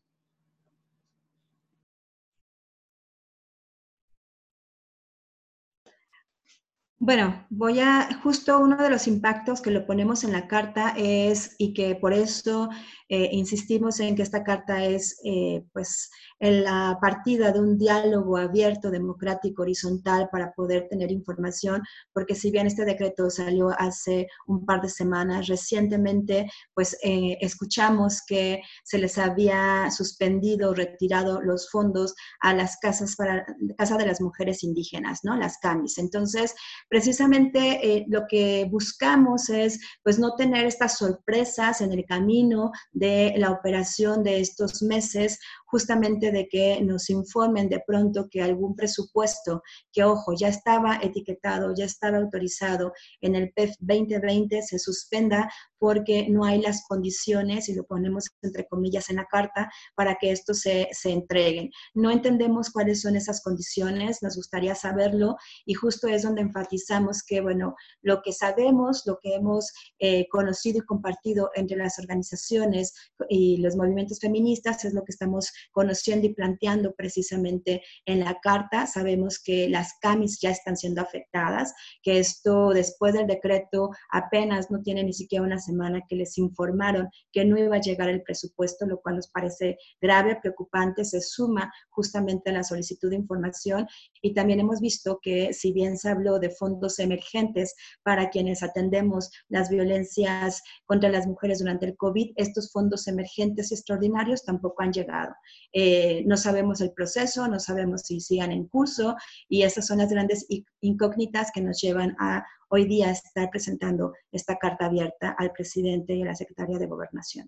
Bueno, justo uno de los impactos que lo ponemos en la carta es, y que por eso insistimos en que esta carta es, pues, en la partida de un diálogo abierto, democrático, horizontal para poder tener información, porque si bien este decreto salió hace un par de semanas, recientemente, pues, escuchamos que se les había suspendido, retirado los fondos a las Casa de las Mujeres Indígenas, ¿no? Las CAMIS. Entonces, precisamente lo que buscamos es, pues, no tener estas sorpresas en el camino de la operación de estos meses, justamente de que nos informen de pronto que algún presupuesto que, ojo, ya estaba etiquetado, ya estaba autorizado en el PEF 2020 se suspenda porque no hay las condiciones, y lo ponemos entre comillas en la carta, para que estos se entreguen. No entendemos cuáles son esas condiciones, nos gustaría saberlo, y justo es donde enfatizamos que, bueno, lo que sabemos, lo que hemos conocido y compartido entre las organizaciones y los movimientos feministas es lo que estamos conociendo y planteando precisamente en la carta. Sabemos que las CAMIS ya están siendo afectadas, que esto después del decreto apenas no tiene ni siquiera una semana que les informaron que no iba a llegar el presupuesto, lo cual nos parece grave, preocupante, se suma justamente a la solicitud de información. Y también hemos visto que si bien se habló de fondos emergentes para quienes atendemos las violencias contra las mujeres durante el COVID, estos fondos emergentes y extraordinarios tampoco han llegado. No sabemos el proceso, no sabemos si sigan en curso, y esas son las grandes incógnitas que nos llevan a hoy día estar presentando esta carta abierta al presidente y a la secretaria de Gobernación.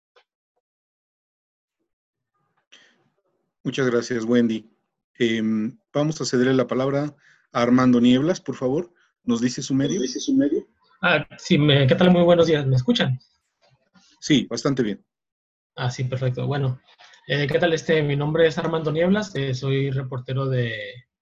Muchas gracias, Wendy. Vamos a cederle la palabra a Armando Nieblas, por favor. ¿Nos dice su medio? Sí, ¿qué tal? Muy buenos días. ¿Me escuchan? Sí, bastante bien. Sí, perfecto. Bueno, ¿qué tal? Mi nombre es Armando Nieblas, soy reportero de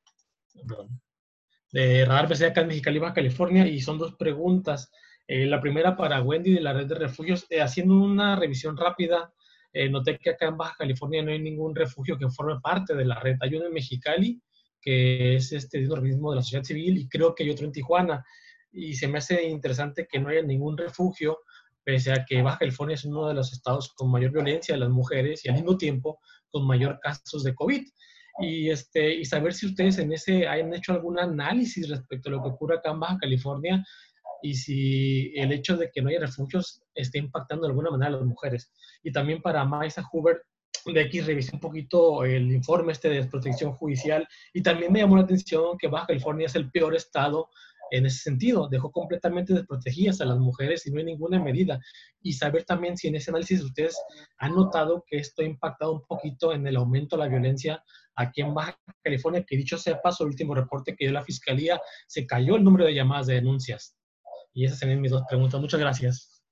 Radar PC acá en Mexicali, Baja California, y son dos preguntas. La primera para Wendy de la Red de Refugios. Haciendo una revisión rápida, noté que acá en Baja California no hay ningún refugio que forme parte de la red. Hay uno en Mexicali, que es de un organismo de la sociedad civil, y creo que hay otro en Tijuana. Y se me hace interesante que no haya ningún refugio, pese a que Baja California es uno de los estados con mayor violencia de las mujeres y al mismo tiempo con mayor casos de COVID. Y saber si ustedes en ese han hecho algún análisis respecto a lo que ocurre acá en Baja California, y si el hecho de que no haya refugios está impactando de alguna manera a las mujeres. Y también para Maisa Huber, de aquí revisé un poquito el informe de desprotección judicial, y también me llamó la atención que Baja California es el peor estado en ese sentido. Dejó completamente desprotegidas a las mujeres y no hay ninguna medida. Y saber también si en ese análisis ustedes han notado que esto ha impactado un poquito en el aumento de la violencia aquí en Baja California, que dicho sea paso, el último reporte que dio la Fiscalía, se cayó el número de llamadas de denuncias. Y esas serían mis dos preguntas. Muchas gracias.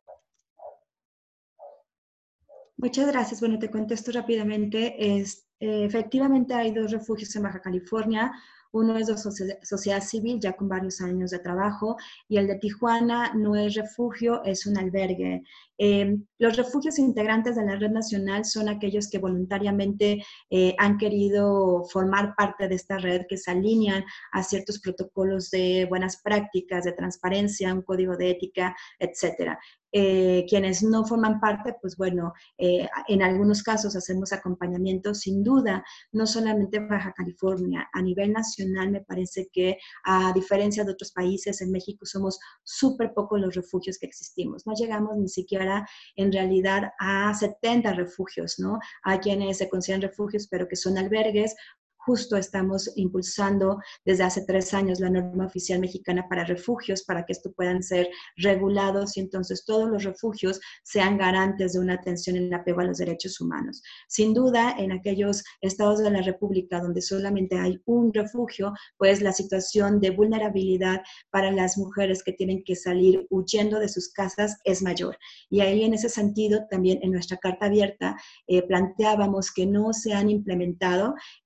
Muchas gracias. Bueno, te contesto rápidamente. Efectivamente hay dos refugios en Baja California. Uno es de sociedad civil, ya con varios años de trabajo, y el de Tijuana no es refugio, es un albergue. Los refugios integrantes de la red nacional son aquellos que voluntariamente han querido formar parte de esta red, que se alinean a ciertos protocolos de buenas prácticas, de transparencia, un código de ética, etcétera. Quienes no forman parte, pues bueno, en algunos casos hacemos acompañamiento. Sin duda, no solamente en Baja California, a nivel nacional me parece que, a diferencia de otros países, en México somos súper pocos los refugios que existimos. No llegamos ni siquiera en realidad a 70 refugios, ¿no? Hay quienes se consideran refugios, pero que son albergues. Justo estamos impulsando desde hace 3 años la norma oficial mexicana para refugios, para que esto puedan ser regulados y entonces todos los refugios sean garantes de una atención en el apego a los derechos humanos. Sin duda, en aquellos estados de la República donde solamente hay un refugio, pues la situación de vulnerabilidad para las mujeres que tienen que salir huyendo de sus casas es mayor. Y ahí, en ese sentido, también en nuestra carta abierta planteábamos que no se han implementado las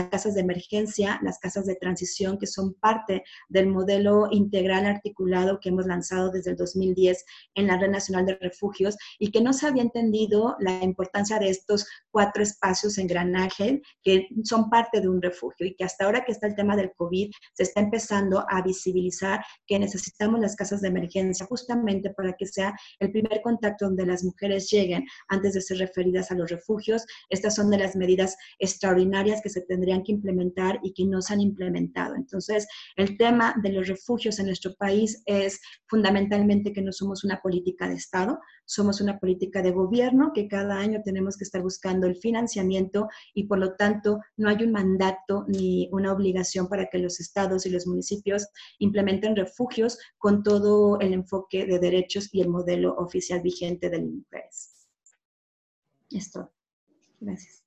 casas de emergencia, las casas de transición, que son parte del modelo integral articulado que hemos lanzado desde el 2010 en la Red Nacional de Refugios, y que no se había entendido la importancia de estos 4 espacios engranaje que son parte de un refugio, y que hasta ahora que está el tema del COVID se está empezando a visibilizar que necesitamos las casas de emergencia justamente para que sea el primer contacto donde las mujeres lleguen antes de ser referidas a los refugios. Estas son de las medidas extraordinarias que se tendrían que implementar y que no se han implementado. Entonces, el tema de los refugios en nuestro país es fundamentalmente que no somos una política de Estado, somos una política de gobierno, que cada año tenemos que estar buscando el financiamiento, y por lo tanto no hay un mandato ni una obligación para que los estados y los municipios implementen refugios con todo el enfoque de derechos y el modelo oficial vigente de las mujeres. Esto. Gracias.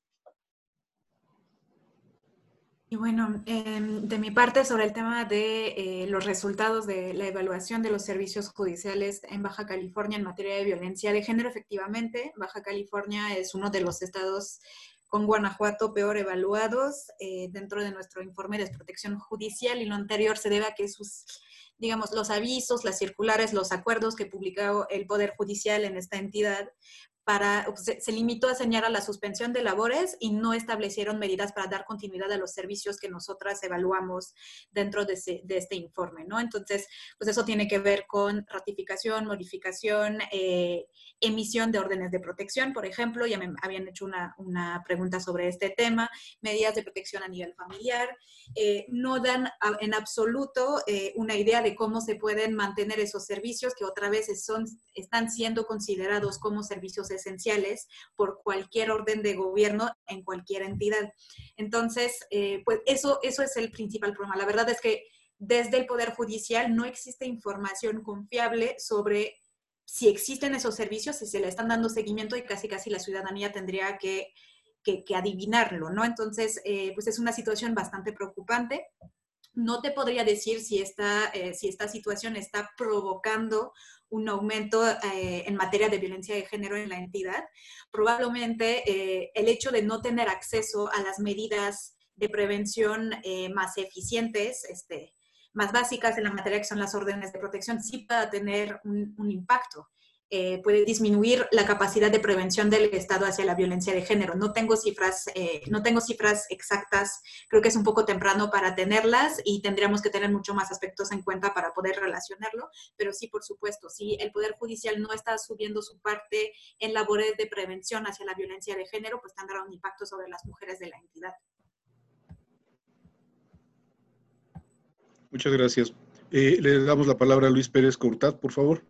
Y bueno, de mi parte, sobre el tema de los resultados de la evaluación de los servicios judiciales en Baja California en materia de violencia de género, efectivamente, Baja California es uno de los estados con Guanajuato peor evaluados dentro de nuestro informe de protección judicial, y lo anterior se debe a que sus, digamos, los avisos, las circulares, los acuerdos que publicó el Poder Judicial en esta entidad se limitó a señalar la suspensión de labores y no establecieron medidas para dar continuidad a los servicios que nosotras evaluamos dentro de este informe, ¿no? Entonces, pues eso tiene que ver con ratificación, modificación, emisión de órdenes de protección, por ejemplo, ya me habían hecho una pregunta sobre este tema, medidas de protección a nivel familiar, no dan en absoluto una idea de cómo se pueden mantener esos servicios que otra vez están siendo considerados como servicios esenciales por cualquier orden de gobierno en cualquier entidad. Entonces, pues eso es el principal problema. La verdad es que desde el Poder Judicial no existe información confiable sobre si existen esos servicios, si se le están dando seguimiento, y casi la ciudadanía tendría que adivinarlo, ¿no? Entonces, pues es una situación bastante preocupante. No te podría decir si esta situación está provocando un aumento en materia de violencia de género en la entidad. Probablemente el hecho de no tener acceso a las medidas de prevención más eficientes, más básicas en la materia que son las órdenes de protección, sí pueda tener un impacto. Puede disminuir la capacidad de prevención del Estado hacia la violencia de género. No tengo cifras exactas, creo que es un poco temprano para tenerlas y tendríamos que tener mucho más aspectos en cuenta para poder relacionarlo, pero sí, por supuesto, si el Poder Judicial no está subiendo su parte en labores de prevención hacia la violencia de género, pues tendrá un impacto sobre las mujeres de la entidad. Muchas gracias. Le damos la palabra a Luis Pérez Courtat, por favor.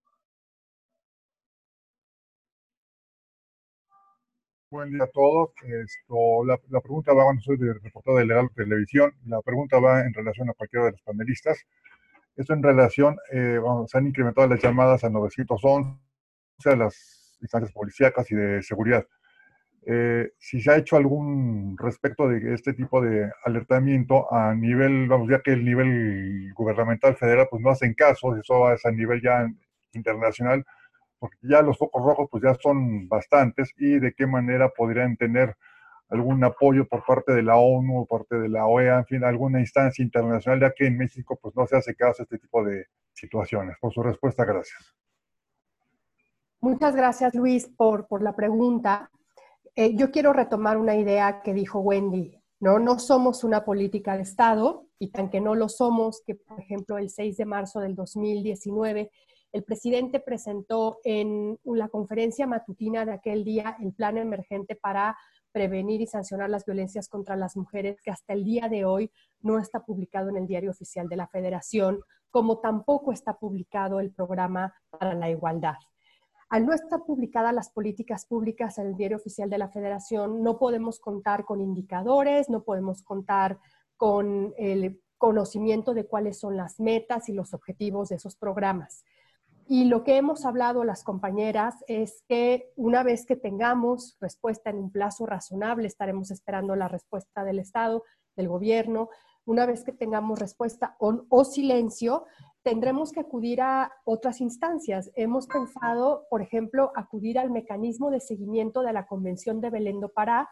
Buen día a todos. La pregunta va, bueno, soy reportero de Legal Televisión. La pregunta va en relación a cualquiera de los panelistas. Esto en relación, se han incrementado las llamadas a 911, a las instancias policíacas y de seguridad. Si se ha hecho algún respecto de este tipo de alertamiento a nivel, vamos, ya que el nivel gubernamental federal pues no hacen caso, eso es a nivel ya internacional, porque ya los focos rojos pues ya son bastantes, y de qué manera podrían tener algún apoyo por parte de la ONU, por parte de la OEA, en fin, alguna instancia internacional, ya que en México pues no se hace caso a este tipo de situaciones. Por su respuesta, gracias. Muchas gracias, Luis, por la pregunta. Yo quiero retomar una idea que dijo Wendy, ¿no? No somos una política de Estado, y tan que no lo somos, que por ejemplo el 6 de marzo del 2019 el presidente presentó en la conferencia matutina de aquel día el plan emergente para prevenir y sancionar las violencias contra las mujeres, que hasta el día de hoy no está publicado en el Diario Oficial de la Federación, como tampoco está publicado el Programa para la Igualdad. Al no estar publicadas las políticas públicas en el Diario Oficial de la Federación, no podemos contar con indicadores, no podemos contar con el conocimiento de cuáles son las metas y los objetivos de esos programas. Y lo que hemos hablado las compañeras es que una vez que tengamos respuesta en un plazo razonable, estaremos esperando la respuesta del Estado, del gobierno. Una vez que tengamos respuesta o silencio, tendremos que acudir a otras instancias. Hemos pensado, por ejemplo, acudir al mecanismo de seguimiento de la Convención de Belén do Pará,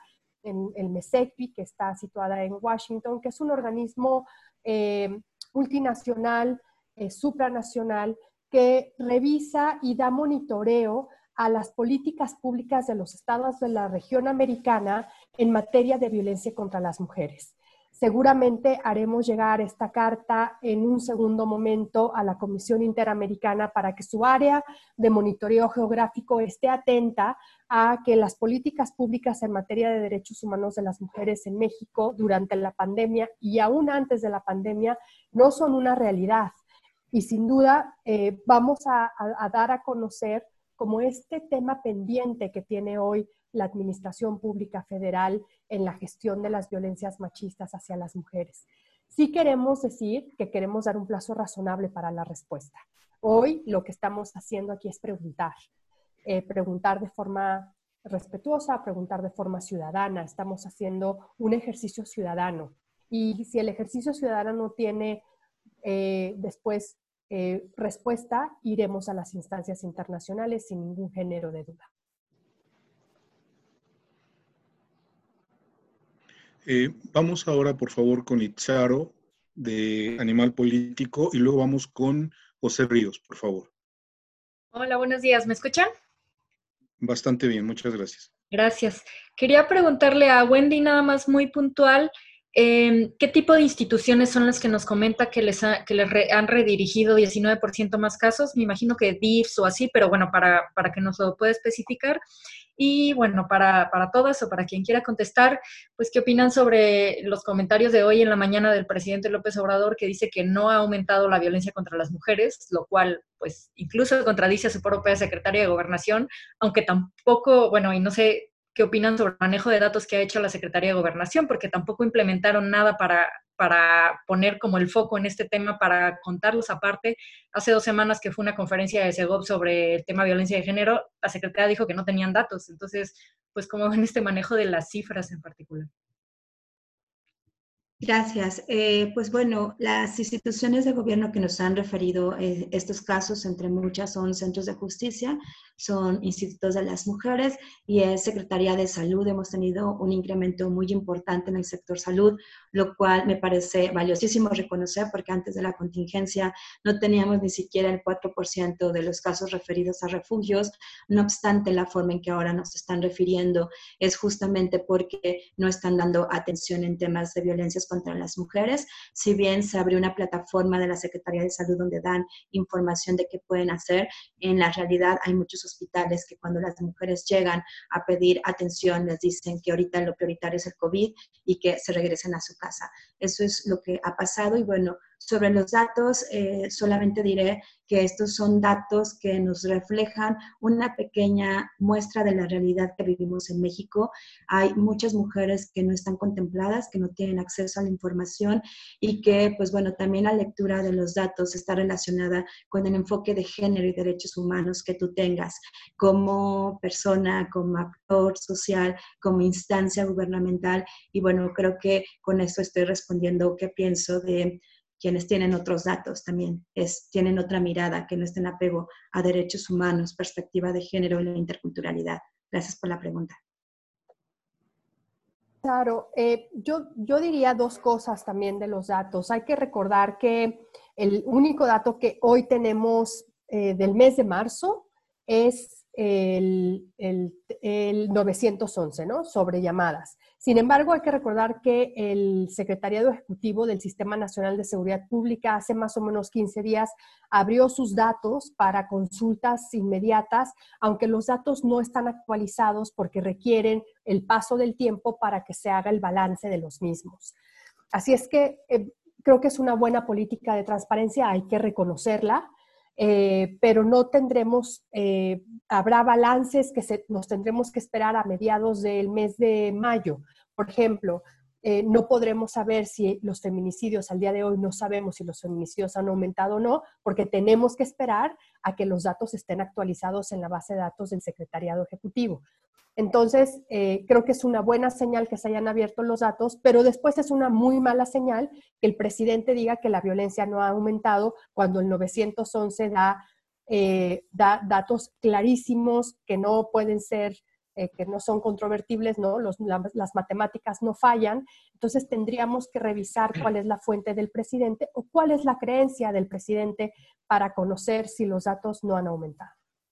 el MESECVI, que está situada en Washington, que es un organismo multinacional, supranacional, que revisa y da monitoreo a las políticas públicas de los estados de la región americana en materia de violencia contra las mujeres. Seguramente haremos llegar esta carta en un segundo momento a la Comisión Interamericana para que su área de monitoreo geográfico esté atenta a que las políticas públicas en materia de derechos humanos de las mujeres en México durante la pandemia y aún antes de la pandemia no son una realidad. Y sin duda vamos a dar a conocer como este tema pendiente que tiene hoy la Administración Pública Federal en la gestión de las violencias machistas hacia las mujeres. Sí queremos decir que queremos dar un plazo razonable para la respuesta. Hoy lo que estamos haciendo aquí es preguntar de forma respetuosa, preguntar de forma ciudadana. Estamos haciendo un ejercicio ciudadano. Y si el ejercicio ciudadano no tiene después respuesta, iremos a las instancias internacionales sin ningún género de duda. Vamos ahora, por favor, con Itzaro, de Animal Político, y luego vamos con José Ríos, por favor. Hola, buenos días. ¿Me escuchan? Bastante bien, muchas gracias. Gracias. Quería preguntarle a Wendy, nada más muy puntual, ¿qué tipo de instituciones son las que nos comenta que les han redirigido 19% más casos? Me imagino que DIFs o así, pero bueno, para que nos lo pueda especificar. Y bueno, para todas o para quien quiera contestar, pues ¿qué opinan sobre los comentarios de hoy en la mañana del presidente López Obrador, que dice que no ha aumentado la violencia contra las mujeres, lo cual pues incluso contradice a su propia secretaria de Gobernación, aunque tampoco, bueno, y no sé qué opinan sobre el manejo de datos que ha hecho la Secretaría de Gobernación, porque tampoco implementaron nada para poner como el foco en este tema, para contarlos aparte. Hace 2 semanas que fue una conferencia de Segov sobre el tema de violencia de género, la Secretaría dijo que no tenían datos. Entonces, pues, ¿cómo ven este manejo de las cifras en particular? Gracias. Pues bueno, las instituciones de gobierno que nos han referido estos casos, entre muchas, son centros de justicia, son institutos de las mujeres y es Secretaría de Salud. Hemos tenido un incremento muy importante en el sector salud, lo cual me parece valiosísimo reconocer, porque antes de la contingencia no teníamos ni siquiera el 4% de los casos referidos a refugios. No obstante, la forma en que ahora nos están refiriendo es justamente porque no están dando atención en temas de violencias contra las mujeres. Si bien se abrió una plataforma de la Secretaría de Salud donde dan información de qué pueden hacer, en la realidad hay muchos hospitales que cuando las mujeres llegan a pedir atención les dicen que ahorita lo prioritario es el COVID y que se regresen a su casa. Eso es lo que ha pasado. Y bueno, sobre los datos, solamente diré que estos son datos que nos reflejan una pequeña muestra de la realidad que vivimos en México. Hay muchas mujeres que no están contempladas, que no tienen acceso a la información y que, pues bueno, también la lectura de los datos está relacionada con el enfoque de género y derechos humanos que tú tengas como persona, como actor social, como instancia gubernamental. Y bueno, creo que con esto estoy respondiendo qué pienso de quienes tienen otros datos también, tienen otra mirada, que no estén apego a derechos humanos, perspectiva de género y la interculturalidad. Gracias por la pregunta. Claro, yo diría 2 cosas también de los datos. Hay que recordar que el único dato que hoy tenemos del mes de marzo es el 911, ¿no? Sobre llamadas. Sin embargo, hay que recordar que el Secretariado Ejecutivo del Sistema Nacional de Seguridad Pública hace más o menos 15 días abrió sus datos para consultas inmediatas, aunque los datos no están actualizados porque requieren el paso del tiempo para que se haga el balance de los mismos. Así es que creo que es una buena política de transparencia, hay que reconocerla. Pero no tendremos, habrá balances que nos tendremos que esperar a mediados del mes de mayo. Por ejemplo, no podremos saber si los feminicidios, al día de hoy no sabemos si los feminicidios han aumentado o no, porque tenemos que esperar a que los datos estén actualizados en la base de datos del Secretariado Ejecutivo. Entonces, creo que es una buena señal que se hayan abierto los datos, pero después es una muy mala señal que el presidente diga que la violencia no ha aumentado cuando el 911 da datos clarísimos que no pueden ser que no son controvertibles, ¿no? Las matemáticas no fallan, entonces tendríamos que revisar cuál es la fuente del presidente o cuál es la creencia del presidente para conocer si los datos no han aumentado.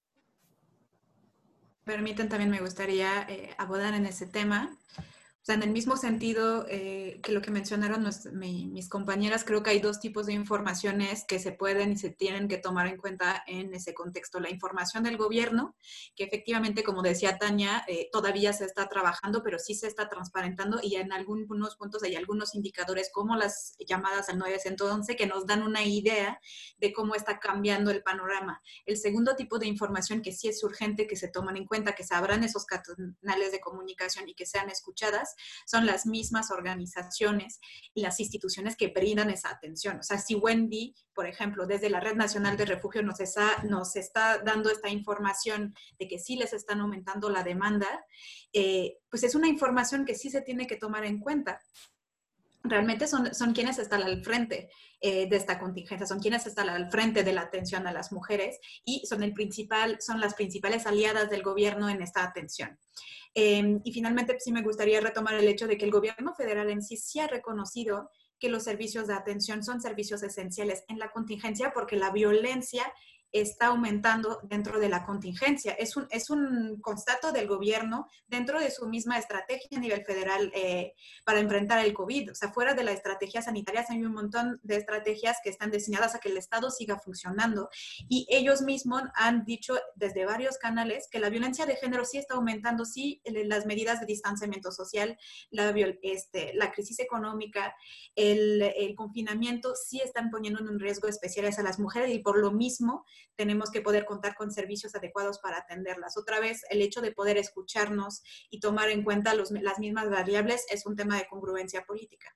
Permiten, también me gustaría abordar en ese tema. O sea, en el mismo sentido que lo que mencionaron mis compañeras, creo que hay dos tipos de informaciones que se pueden y se tienen que tomar en cuenta en ese contexto. La información del gobierno, que efectivamente, como decía Tania, todavía se está trabajando, pero sí se está transparentando y en algunos puntos hay algunos indicadores como las llamadas al 911 que nos dan una idea de cómo está cambiando el panorama. El segundo tipo de información que sí es urgente que se tomen en cuenta, que se abran esos canales de comunicación y que sean escuchadas, son las mismas organizaciones y las instituciones que brindan esa atención. O sea, si Wendy, por ejemplo, desde la Red Nacional de Refugio nos está dando esta información de que sí les están aumentando la demanda, pues es una información que sí se tiene que tomar en cuenta. Realmente son quienes están al frente de esta contingencia, son quienes están al frente de la atención a las mujeres y son las principales aliadas del gobierno en esta atención. Y finalmente, sí me gustaría retomar el hecho de que el gobierno federal en sí ha reconocido que los servicios de atención son servicios esenciales en la contingencia porque la violencia está aumentando dentro de la contingencia. Es un constato del gobierno dentro de su misma estrategia a nivel federal para enfrentar el COVID. O sea, fuera de la estrategia sanitaria hay un montón de estrategias que están diseñadas a que el Estado siga funcionando y ellos mismos han dicho desde varios canales que la violencia de género sí está aumentando, sí las medidas de distanciamiento social, la crisis económica, el confinamiento sí están poniendo en un riesgo especiales a las mujeres y por lo mismo tenemos que poder contar con servicios adecuados para atenderlas. Otra vez, el hecho de poder escucharnos y tomar en cuenta las mismas variables es un tema de congruencia política.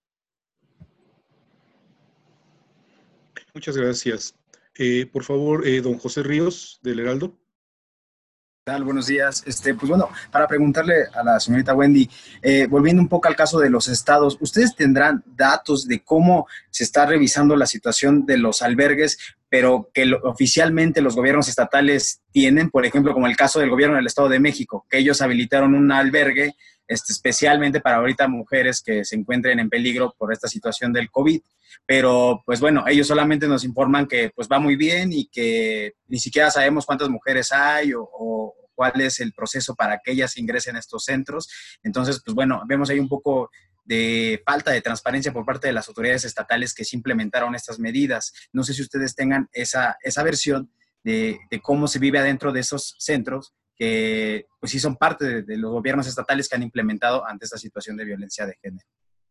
Muchas gracias. Por favor, don José Ríos, del Heraldo. ¿Qué tal? Buenos días. Pues bueno, para preguntarle a la señorita Wendy, volviendo un poco al caso de los estados, ¿ustedes tendrán datos de cómo se está revisando la situación de los albergues, pero que oficialmente los gobiernos estatales tienen? Por ejemplo, como el caso del gobierno del Estado de México, que ellos habilitaron un albergue especialmente para ahorita mujeres que se encuentren en peligro por esta situación del COVID. Pero, pues bueno, ellos solamente nos informan que pues va muy bien y que ni siquiera sabemos cuántas mujeres hay o cuál es el proceso para que ellas ingresen a estos centros. Entonces, pues bueno, vemos ahí un poco de falta de transparencia por parte de las autoridades estatales que sí implementaron estas medidas. No sé si ustedes tengan esa versión de cómo se vive adentro de esos centros que pues sí son parte de los gobiernos estatales que han implementado ante esta situación de violencia de género.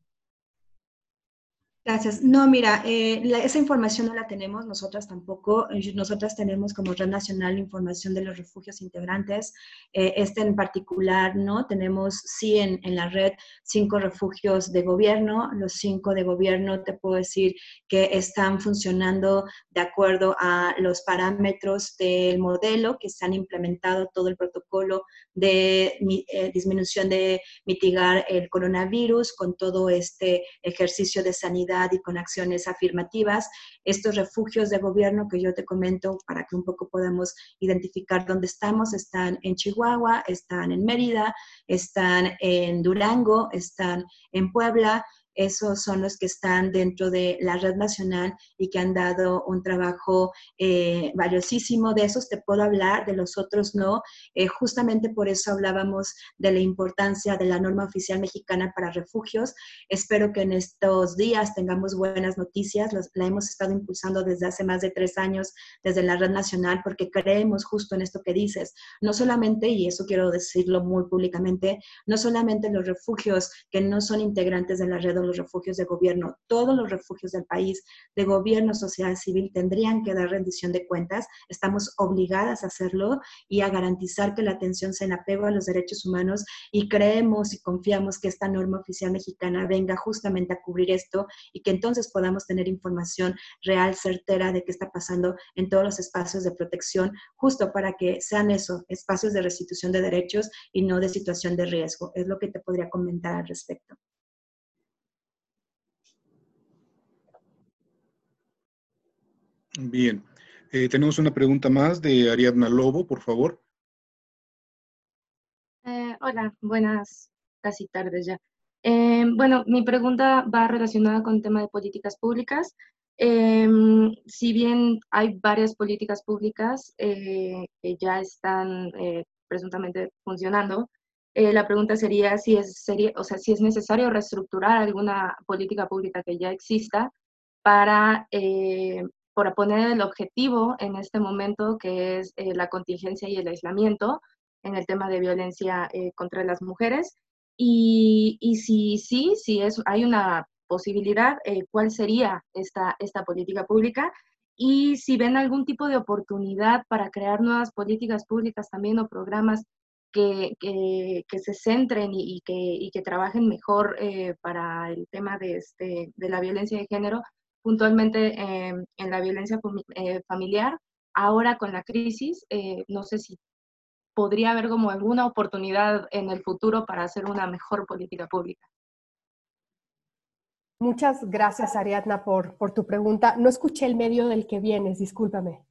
Gracias. No, mira, esa información no la tenemos, nosotras tampoco. Nosotras tenemos como Red Nacional información de los refugios integrantes. En particular, ¿no? Tenemos, sí, en la red 5 refugios de gobierno. Los 5 de gobierno te puedo decir que están funcionando de acuerdo a los parámetros del modelo que se han implementado, todo el protocolo de disminución de mitigar el coronavirus con todo este ejercicio de sanidad y con acciones afirmativas. Estos refugios de gobierno que yo te comento para que un poco podamos identificar dónde estamos, están en Chihuahua, están en Mérida, están en Durango, están en Puebla. Esos son los que están dentro de la red nacional y que han dado un trabajo valiosísimo. De esos te puedo hablar, de los otros no. Justamente por eso hablábamos de la importancia de la norma oficial mexicana para refugios. Espero que en estos días tengamos buenas noticias. La hemos estado impulsando desde hace más de 3 años desde la red nacional porque creemos justo en esto que dices. No solamente, y eso quiero decirlo muy públicamente, no solamente los refugios que no son integrantes de la red o los refugios de gobierno, todos los refugios del país, de gobierno, sociedad civil, tendrían que dar rendición de cuentas. Estamos obligadas a hacerlo y a garantizar que la atención sea en apego a los derechos humanos y creemos y confiamos que esta norma oficial mexicana venga justamente a cubrir esto y que entonces podamos tener información real, certera de qué está pasando en todos los espacios de protección, justo para que sean eso, espacios de restitución de derechos y no de situación de riesgo. Es lo que te podría comentar al respecto. Bien. Tenemos una pregunta más de Ariadna Lobo, por favor. Hola, buenas, casi tardes ya. Bueno, mi pregunta va relacionada con el tema de políticas públicas. Si bien hay varias políticas públicas que ya están presuntamente funcionando, la pregunta sería o sea, si es necesario reestructurar alguna política pública que ya exista para poner el objetivo en este momento, que es la contingencia y el aislamiento en el tema de violencia contra las mujeres. Y si hay una posibilidad, ¿cuál sería esta política pública? Y si ven algún tipo de oportunidad para crear nuevas políticas públicas también o programas que se centren y que trabajen mejor para el tema de la violencia de género, puntualmente en la violencia familiar. Ahora con la crisis, no sé si podría haber como alguna oportunidad en el futuro para hacer una mejor política pública. Muchas gracias, Ariadna, por tu pregunta. No escuché el medio del que vienes, discúlpame.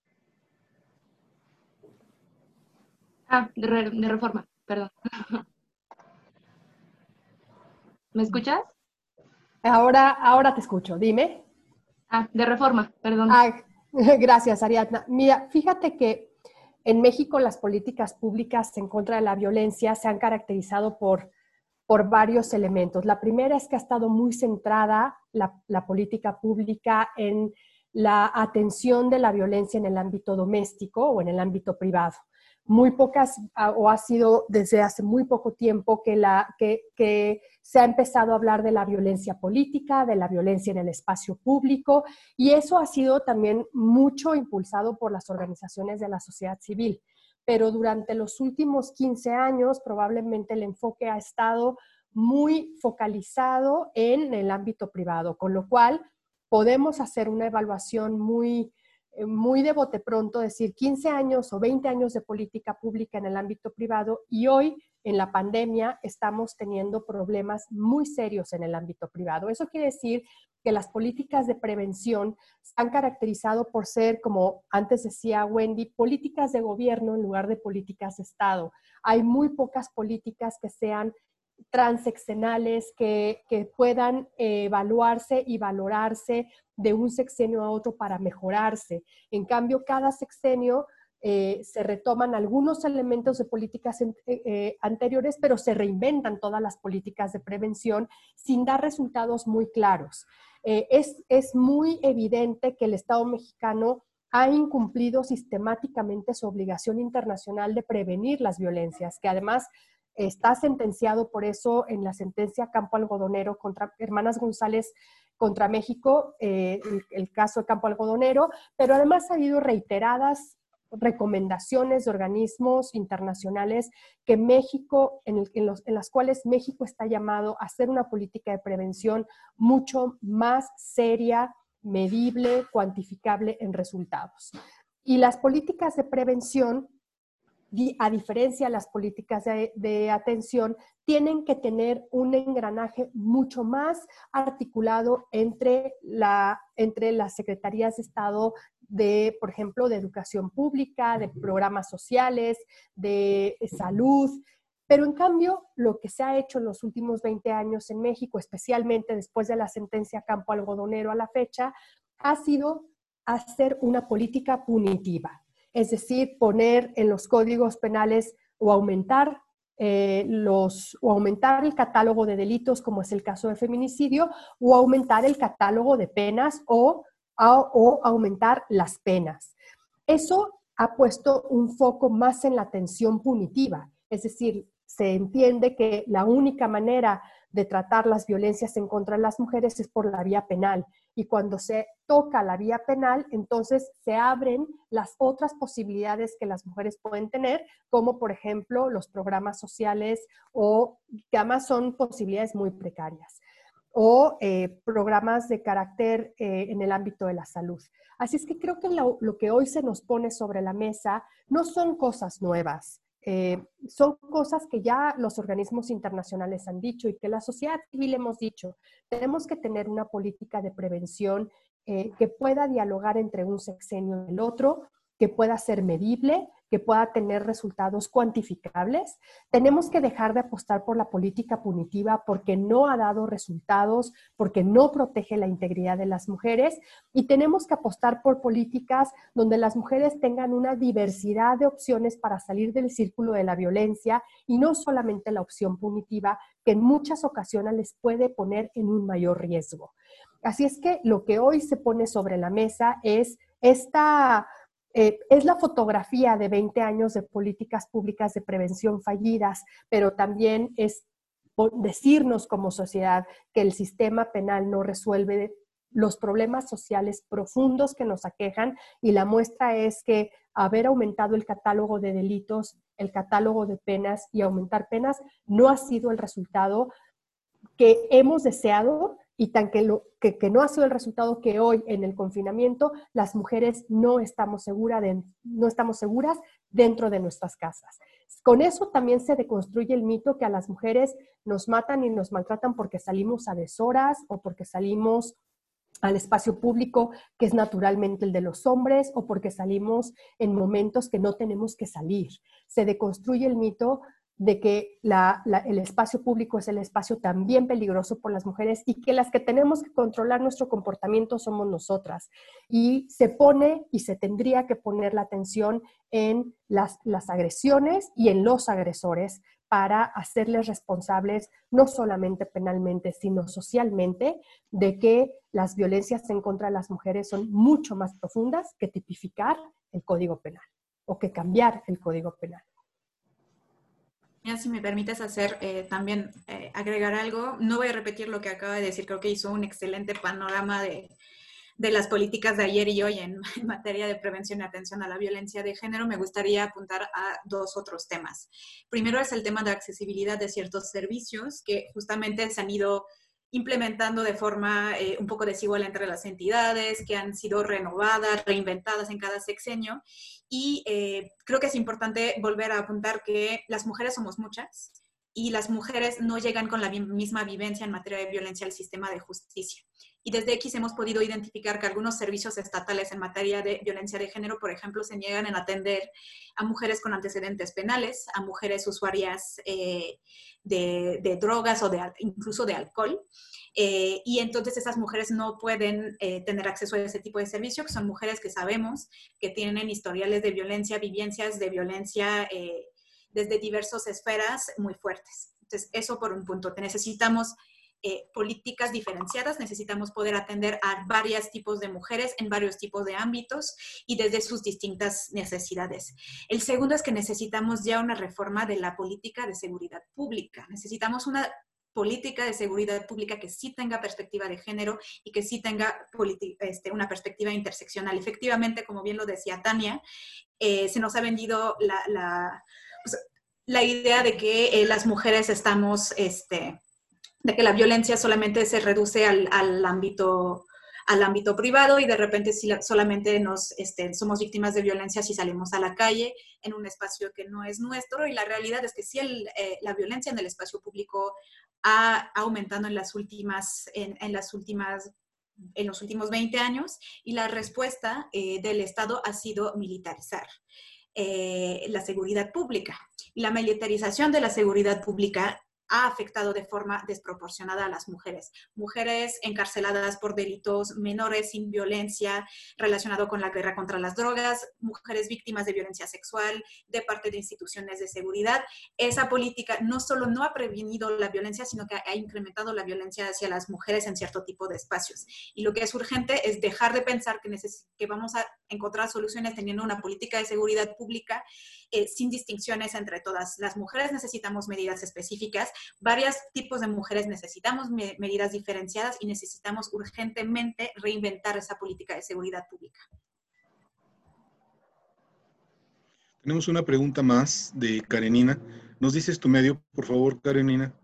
De Reforma, perdón. ¿Me escuchas? Ahora te escucho, dime. De Reforma, perdón. Gracias, Ariadna. Mira, fíjate que en México las políticas públicas en contra de la violencia se han caracterizado por varios elementos. La primera es que ha estado muy centrada la política pública en la atención de la violencia en el ámbito doméstico o en el ámbito privado. Muy pocas, o ha sido desde hace muy poco tiempo que se ha empezado a hablar de la violencia política, de la violencia en el espacio público, y eso ha sido también mucho impulsado por las organizaciones de la sociedad civil. Pero durante los últimos 15 años probablemente el enfoque ha estado muy focalizado en el ámbito privado, con lo cual podemos hacer una evaluación muy de bote pronto, decir 15 años o 20 años de política pública en el ámbito privado, y hoy en la pandemia estamos teniendo problemas muy serios en el ámbito privado. Eso quiere decir que las políticas de prevención se han caracterizado por ser, como antes decía Wendy, políticas de gobierno en lugar de políticas de Estado. Hay muy pocas políticas que sean transeccionales, que puedan evaluarse y valorarse de un sexenio a otro para mejorarse. En cambio, cada sexenio se retoman algunos elementos de políticas anteriores, pero se reinventan todas las políticas de prevención sin dar resultados muy claros. Es muy evidente que el Estado mexicano ha incumplido sistemáticamente su obligación internacional de prevenir las violencias, que además está sentenciado por eso en la sentencia Campo Algodonero contra Hermanas González contra México, el caso de Campo Algodonero, pero además ha habido reiteradas recomendaciones de organismos internacionales que México, en las cuales México está llamado a hacer una política de prevención mucho más seria, medible, cuantificable en resultados. Y las políticas de prevención, a diferencia de las políticas de atención, tienen que tener un engranaje mucho más articulado entre las secretarías de Estado por ejemplo, de educación pública, de programas sociales, de salud. Pero en cambio, lo que se ha hecho en los últimos 20 años en México, especialmente después de la sentencia Campo Algodonero a la fecha, ha sido hacer una política punitiva. Es decir, poner en los códigos penales o aumentar el catálogo de delitos, como es el caso de feminicidio, o aumentar el catálogo de penas o aumentar las penas. Eso ha puesto un foco más en la atención punitiva, es decir, se entiende que la única manera de tratar las violencias en contra de las mujeres es por la vía penal, y cuando se toca la vía penal, entonces se abren las otras posibilidades que las mujeres pueden tener, como por ejemplo los programas sociales, o que además son posibilidades muy precarias, o programas de carácter en el ámbito de la salud. Así es que creo que lo que hoy se nos pone sobre la mesa no son cosas nuevas, son cosas que ya los organismos internacionales han dicho y que la sociedad civil hemos dicho. Tenemos que tener una política de prevención que pueda dialogar entre un sexenio y el otro, que pueda ser medible, que pueda tener resultados cuantificables. Tenemos que dejar de apostar por la política punitiva porque no ha dado resultados, porque no protege la integridad de las mujeres, y tenemos que apostar por políticas donde las mujeres tengan una diversidad de opciones para salir del círculo de la violencia y no solamente la opción punitiva, que en muchas ocasiones les puede poner en un mayor riesgo. Así es que lo que hoy se pone sobre la mesa es es la fotografía de 20 años de políticas públicas de prevención fallidas, pero también es decirnos como sociedad que el sistema penal no resuelve los problemas sociales profundos que nos aquejan, y la muestra es que haber aumentado el catálogo de delitos, el catálogo de penas y aumentar penas no ha sido el resultado que hemos deseado, y tan que no ha sido el resultado que hoy en el confinamiento las mujeres no estamos seguras dentro de nuestras casas. Con eso también se deconstruye el mito que a las mujeres nos matan y nos maltratan porque salimos a deshoras o porque salimos al espacio público, que es naturalmente el de los hombres, o porque salimos en momentos que no tenemos que salir. Se deconstruye el mito de que el espacio público es el espacio también peligroso por las mujeres y que las que tenemos que controlar nuestro comportamiento somos nosotras. Y se pone y se tendría que poner la atención en las agresiones y en los agresores para hacerles responsables no solamente penalmente, sino socialmente, de que las violencias en contra de las mujeres son mucho más profundas que tipificar el Código Penal o que cambiar el Código Penal. Si me permites también agregar algo, no voy a repetir lo que acaba de decir, creo que hizo un excelente panorama de las políticas de ayer y hoy en materia de prevención y atención a la violencia de género. Me gustaría apuntar a dos otros temas. Primero es el tema de accesibilidad de ciertos servicios que justamente se han ido implementando de forma un poco desigual entre las entidades, que han sido renovadas, reinventadas en cada sexenio. Y creo que es importante volver a apuntar que las mujeres somos muchas y las mujeres no llegan con la misma vivencia en materia de violencia al sistema de justicia. Y desde X hemos podido identificar que algunos servicios estatales en materia de violencia de género, por ejemplo, se niegan en atender a mujeres con antecedentes penales, a mujeres usuarias de drogas o incluso de alcohol. Y entonces esas mujeres no pueden tener acceso a ese tipo de servicio, que son mujeres que sabemos que tienen historiales de violencia, vivencias de violencia desde diversas esferas muy fuertes. Entonces, eso por un punto. Necesitamos políticas diferenciadas, necesitamos poder atender a varios tipos de mujeres en varios tipos de ámbitos y desde sus distintas necesidades. El segundo es que necesitamos ya una reforma de la política de seguridad pública. Necesitamos una política de seguridad pública que sí tenga perspectiva de género y que sí tenga una perspectiva interseccional. Efectivamente, como bien lo decía Tania, se nos ha vendido la idea de que las mujeres estamos, de que la violencia solamente se reduce al ámbito privado y de repente solamente somos víctimas de violencia si salimos a la calle en un espacio que no es nuestro, y la realidad es que sí la violencia en el espacio público ha aumentado en los últimos 20 años, y la respuesta del Estado ha sido militarizar la seguridad pública. Y la militarización de la seguridad pública ha afectado de forma desproporcionada a las mujeres. Mujeres encarceladas por delitos menores sin violencia relacionado con la guerra contra las drogas, mujeres víctimas de violencia sexual de parte de instituciones de seguridad. Esa política no solo no ha prevenido la violencia, sino que ha incrementado la violencia hacia las mujeres en cierto tipo de espacios. Y lo que es urgente es dejar de pensar que vamos a encontrar soluciones teniendo una política de seguridad pública sin distinciones entre todas. Las mujeres necesitamos medidas específicas, varios tipos de mujeres necesitamos medidas diferenciadas y necesitamos urgentemente reinventar esa política de seguridad pública. Tenemos una pregunta más de Karenina. ¿Nos dices tu medio, por favor, Karenina?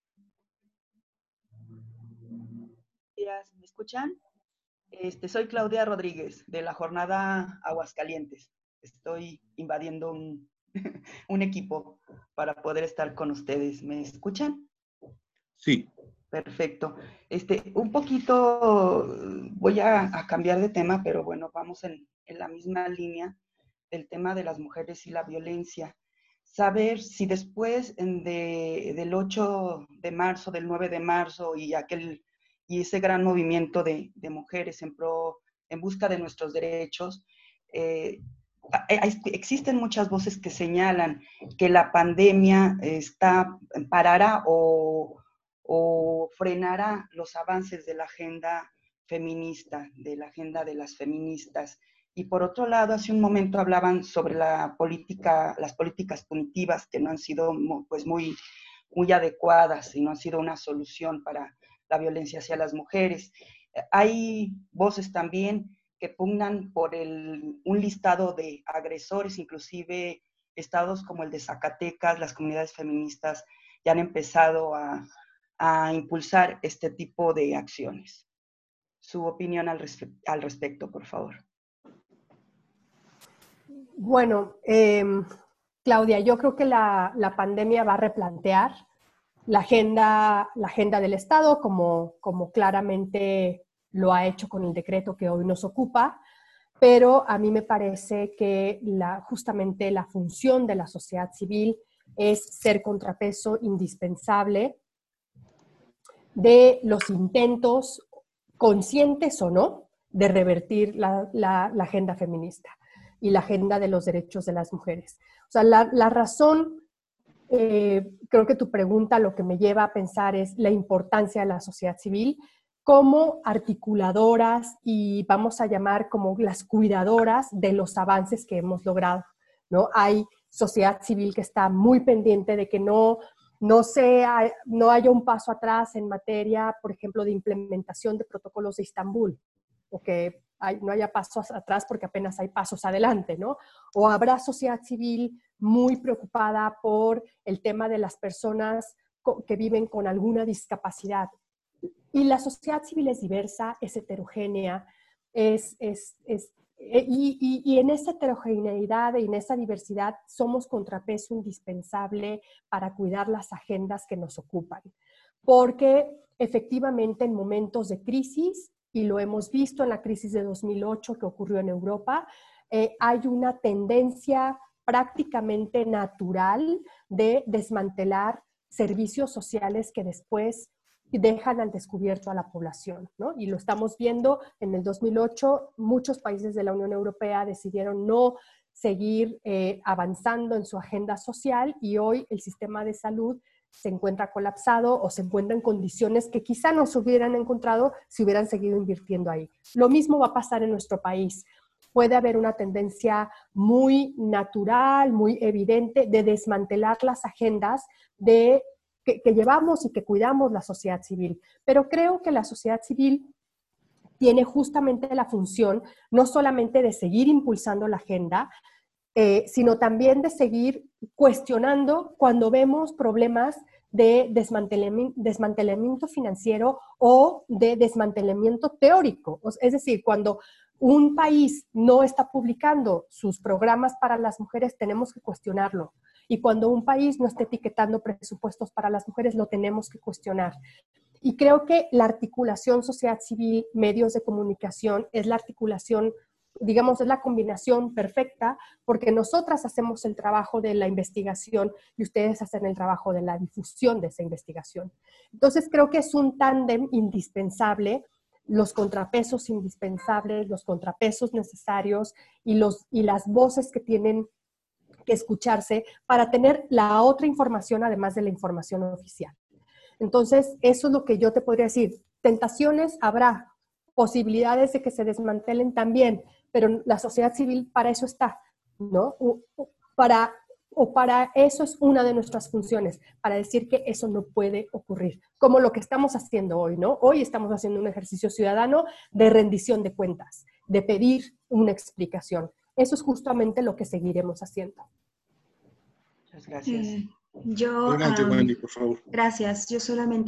¿Me escuchan? Soy Claudia Rodríguez, de la Jornada Aguascalientes. Estoy invadiendo un equipo para poder estar con ustedes. ¿Me escuchan? Sí. Perfecto. Un poquito, voy a cambiar de tema, pero bueno, vamos en la misma línea. el tema de las mujeres y la violencia. Saber si después del 8 de marzo, del 9 de marzo y ese gran movimiento de mujeres en busca de nuestros derechos, existen muchas voces que señalan que la pandemia parará o frenará los avances de la agenda feminista, de la agenda de las feministas. Y por otro lado, hace un momento hablaban sobre las políticas punitivas que no han sido pues, muy adecuadas y no han sido una solución para la violencia hacia las mujeres. Hay voces también que pugnan por un listado de agresores, inclusive estados como el de Zacatecas, las comunidades feministas ya han empezado a impulsar este tipo de acciones. Su opinión al respecto, por favor. Bueno, Claudia, yo creo que la pandemia va a replantear la agenda del Estado, como claramente lo ha hecho con el decreto que hoy nos ocupa, pero a mí me parece que justamente la función de la sociedad civil es ser contrapeso indispensable de los intentos, conscientes o no, de revertir la agenda feminista y la agenda de los derechos de las mujeres. O sea, la razón, creo que tu pregunta lo que me lleva a pensar es la importancia de la sociedad civil como articuladoras y vamos a llamar como las cuidadoras de los avances que hemos logrado, ¿no? Hay sociedad civil que está muy pendiente de que no haya un paso atrás en materia, por ejemplo, de implementación de protocolos de Estambul, o que no haya pasos atrás porque apenas hay pasos adelante, ¿no? O habrá sociedad civil muy preocupada por el tema de las personas que viven con alguna discapacidad. Y la sociedad civil es diversa, es heterogénea, y en esa heterogeneidad y en esa diversidad somos contrapeso indispensable para cuidar las agendas que nos ocupan. Porque efectivamente en momentos de crisis, y lo hemos visto en la crisis de 2008 que ocurrió en Europa, hay una tendencia prácticamente natural de desmantelar servicios sociales que después dejan al descubierto a la población, ¿no? Y lo estamos viendo en el 2008, muchos países de la Unión Europea decidieron no seguir avanzando en su agenda social y hoy el sistema de salud se encuentra colapsado o se encuentra en condiciones que quizá no se hubieran encontrado si hubieran seguido invirtiendo ahí. Lo mismo va a pasar en nuestro país. Puede haber una tendencia muy natural, muy evidente de desmantelar las agendas que llevamos y que cuidamos la sociedad civil. Pero creo que la sociedad civil tiene justamente la función no solamente de seguir impulsando la agenda, sino también de seguir cuestionando cuando vemos problemas de desmantelamiento financiero o de desmantelamiento teórico. Es decir, cuando un país no está publicando sus programas para las mujeres, tenemos que cuestionarlo. Y cuando un país no está etiquetando presupuestos para las mujeres, lo tenemos que cuestionar. Y creo que la articulación sociedad civil, medios de comunicación, es la articulación, digamos, es la combinación perfecta, porque nosotras hacemos el trabajo de la investigación y ustedes hacen el trabajo de la difusión de esa investigación. Entonces creo que es un tándem indispensable, los contrapesos indispensables, los contrapesos necesarios y las voces que tienen que escucharse para tener la otra información además de la información oficial. Entonces, eso es lo que yo te podría decir. Tentaciones habrá, posibilidades de que se desmantelen también, pero la sociedad civil para eso está, ¿no? Para eso es una de nuestras funciones, para decir que eso no puede ocurrir, como lo que estamos haciendo hoy, ¿no? Hoy estamos haciendo un ejercicio ciudadano de rendición de cuentas, de pedir una explicación. Eso es justamente lo que seguiremos haciendo. Muchas gracias. Adelante, Wendy, por favor. Gracias. Yo solamente,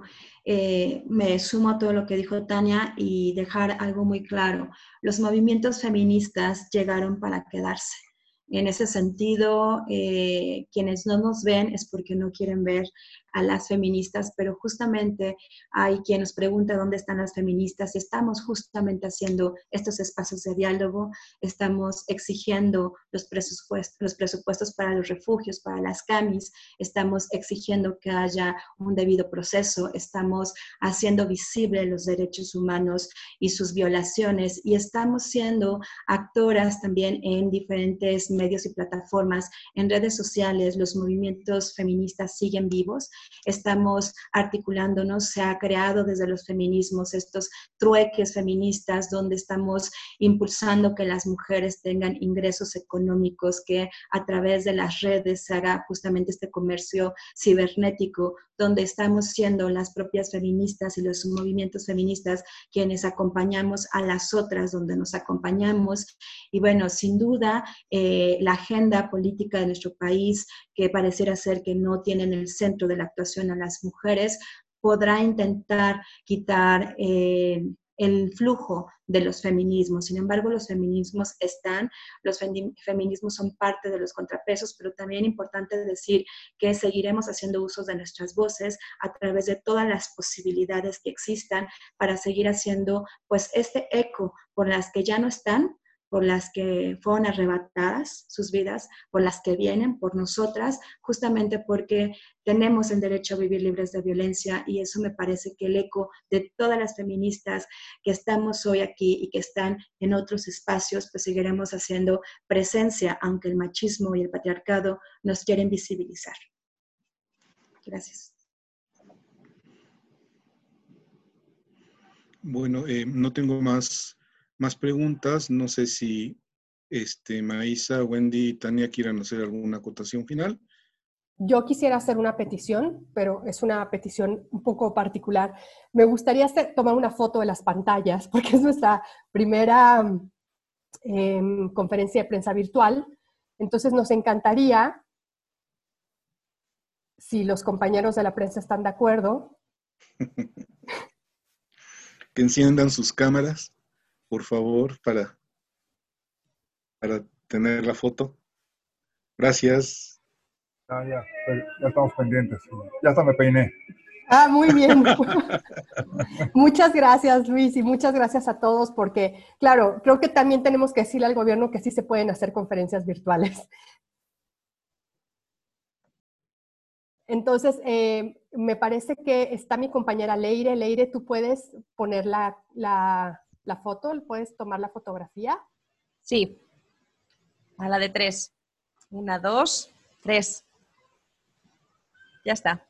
me sumo a todo lo que dijo Tania y dejar algo muy claro. Los movimientos feministas llegaron para quedarse. En ese sentido, quienes no nos ven es porque no quieren ver a las feministas, pero justamente hay quien nos pregunta dónde están las feministas y estamos justamente haciendo estos espacios de diálogo, estamos exigiendo los presupuestos para los refugios, para las CAMIs, estamos exigiendo que haya un debido proceso, estamos haciendo visible los derechos humanos y sus violaciones y estamos siendo actoras también en diferentes medios y plataformas, en redes sociales. Los movimientos feministas siguen vivos, estamos articulándonos, se ha creado desde los feminismos estos trueques feministas donde estamos impulsando que las mujeres tengan ingresos económicos, que a través de las redes se haga justamente este comercio cibernético, donde estamos siendo las propias feministas y los movimientos feministas quienes acompañamos a las otras, donde nos acompañamos. Y bueno, sin duda, la agenda política de nuestro país, que pareciera ser que no tiene en el centro de la actuación a las mujeres, podrá intentar quitar el flujo de los feminismos. Sin embargo, los feminismos están, los feminismos son parte de los contrapesos, pero también es importante decir que seguiremos haciendo uso de nuestras voces a través de todas las posibilidades que existan para seguir haciendo pues este eco por las que ya no están, por las que fueron arrebatadas sus vidas, por las que vienen, por nosotras, justamente porque tenemos el derecho a vivir libres de violencia y eso me parece que el eco de todas las feministas que estamos hoy aquí y que están en otros espacios, pues seguiremos haciendo presencia, aunque el machismo y el patriarcado nos quieren visibilizar. Gracias. Bueno, no tengo más preguntas. No sé si Maísa, Wendy y Tania quieran hacer alguna acotación final. Yo quisiera hacer una petición, pero es una petición un poco particular. Me gustaría tomar una foto de las pantallas, porque es nuestra primera conferencia de prensa virtual. Entonces nos encantaría, si los compañeros de la prensa están de acuerdo, que enciendan sus cámaras, por favor, para tener la foto. Gracias. Ya estamos pendientes. Ya hasta me peiné. Ah, muy bien. Muchas gracias, Luis, y muchas gracias a todos, porque, claro, creo que también tenemos que decirle al gobierno que sí se pueden hacer conferencias virtuales. Entonces, me parece que está mi compañera Leire. Leire, ¿tú puedes poner la foto? ¿Puedes tomar la fotografía? Sí. A la de 3. 1, 2, 3. Ya está.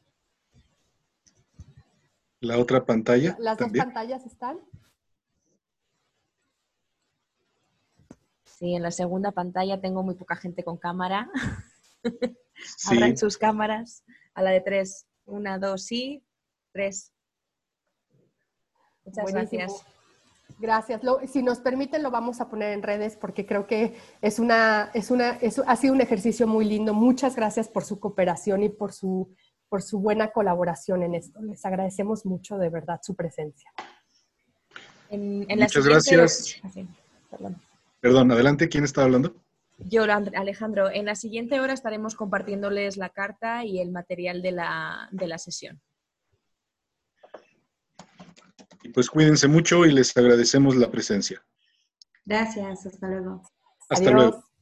¿La otra pantalla? ¿Las también? dos pantallas están? Sí, en la segunda pantalla tengo muy poca gente con cámara. Sí. Abran sus cámaras. A la de 3. 1, 2 y 3. Muchas Buenísimo. gracias. Gracias. Si nos permiten, lo vamos a poner en redes porque creo que ha sido un ejercicio muy lindo. Muchas gracias por su cooperación y por su buena colaboración en esto. Les agradecemos mucho, de verdad, su presencia. Muchas gracias. Perdón, adelante. ¿Quién está hablando? Yo, Alejandro. En la siguiente hora estaremos compartiéndoles la carta y el material de la sesión. Pues cuídense mucho y les agradecemos la presencia. Gracias, hasta luego. Hasta luego.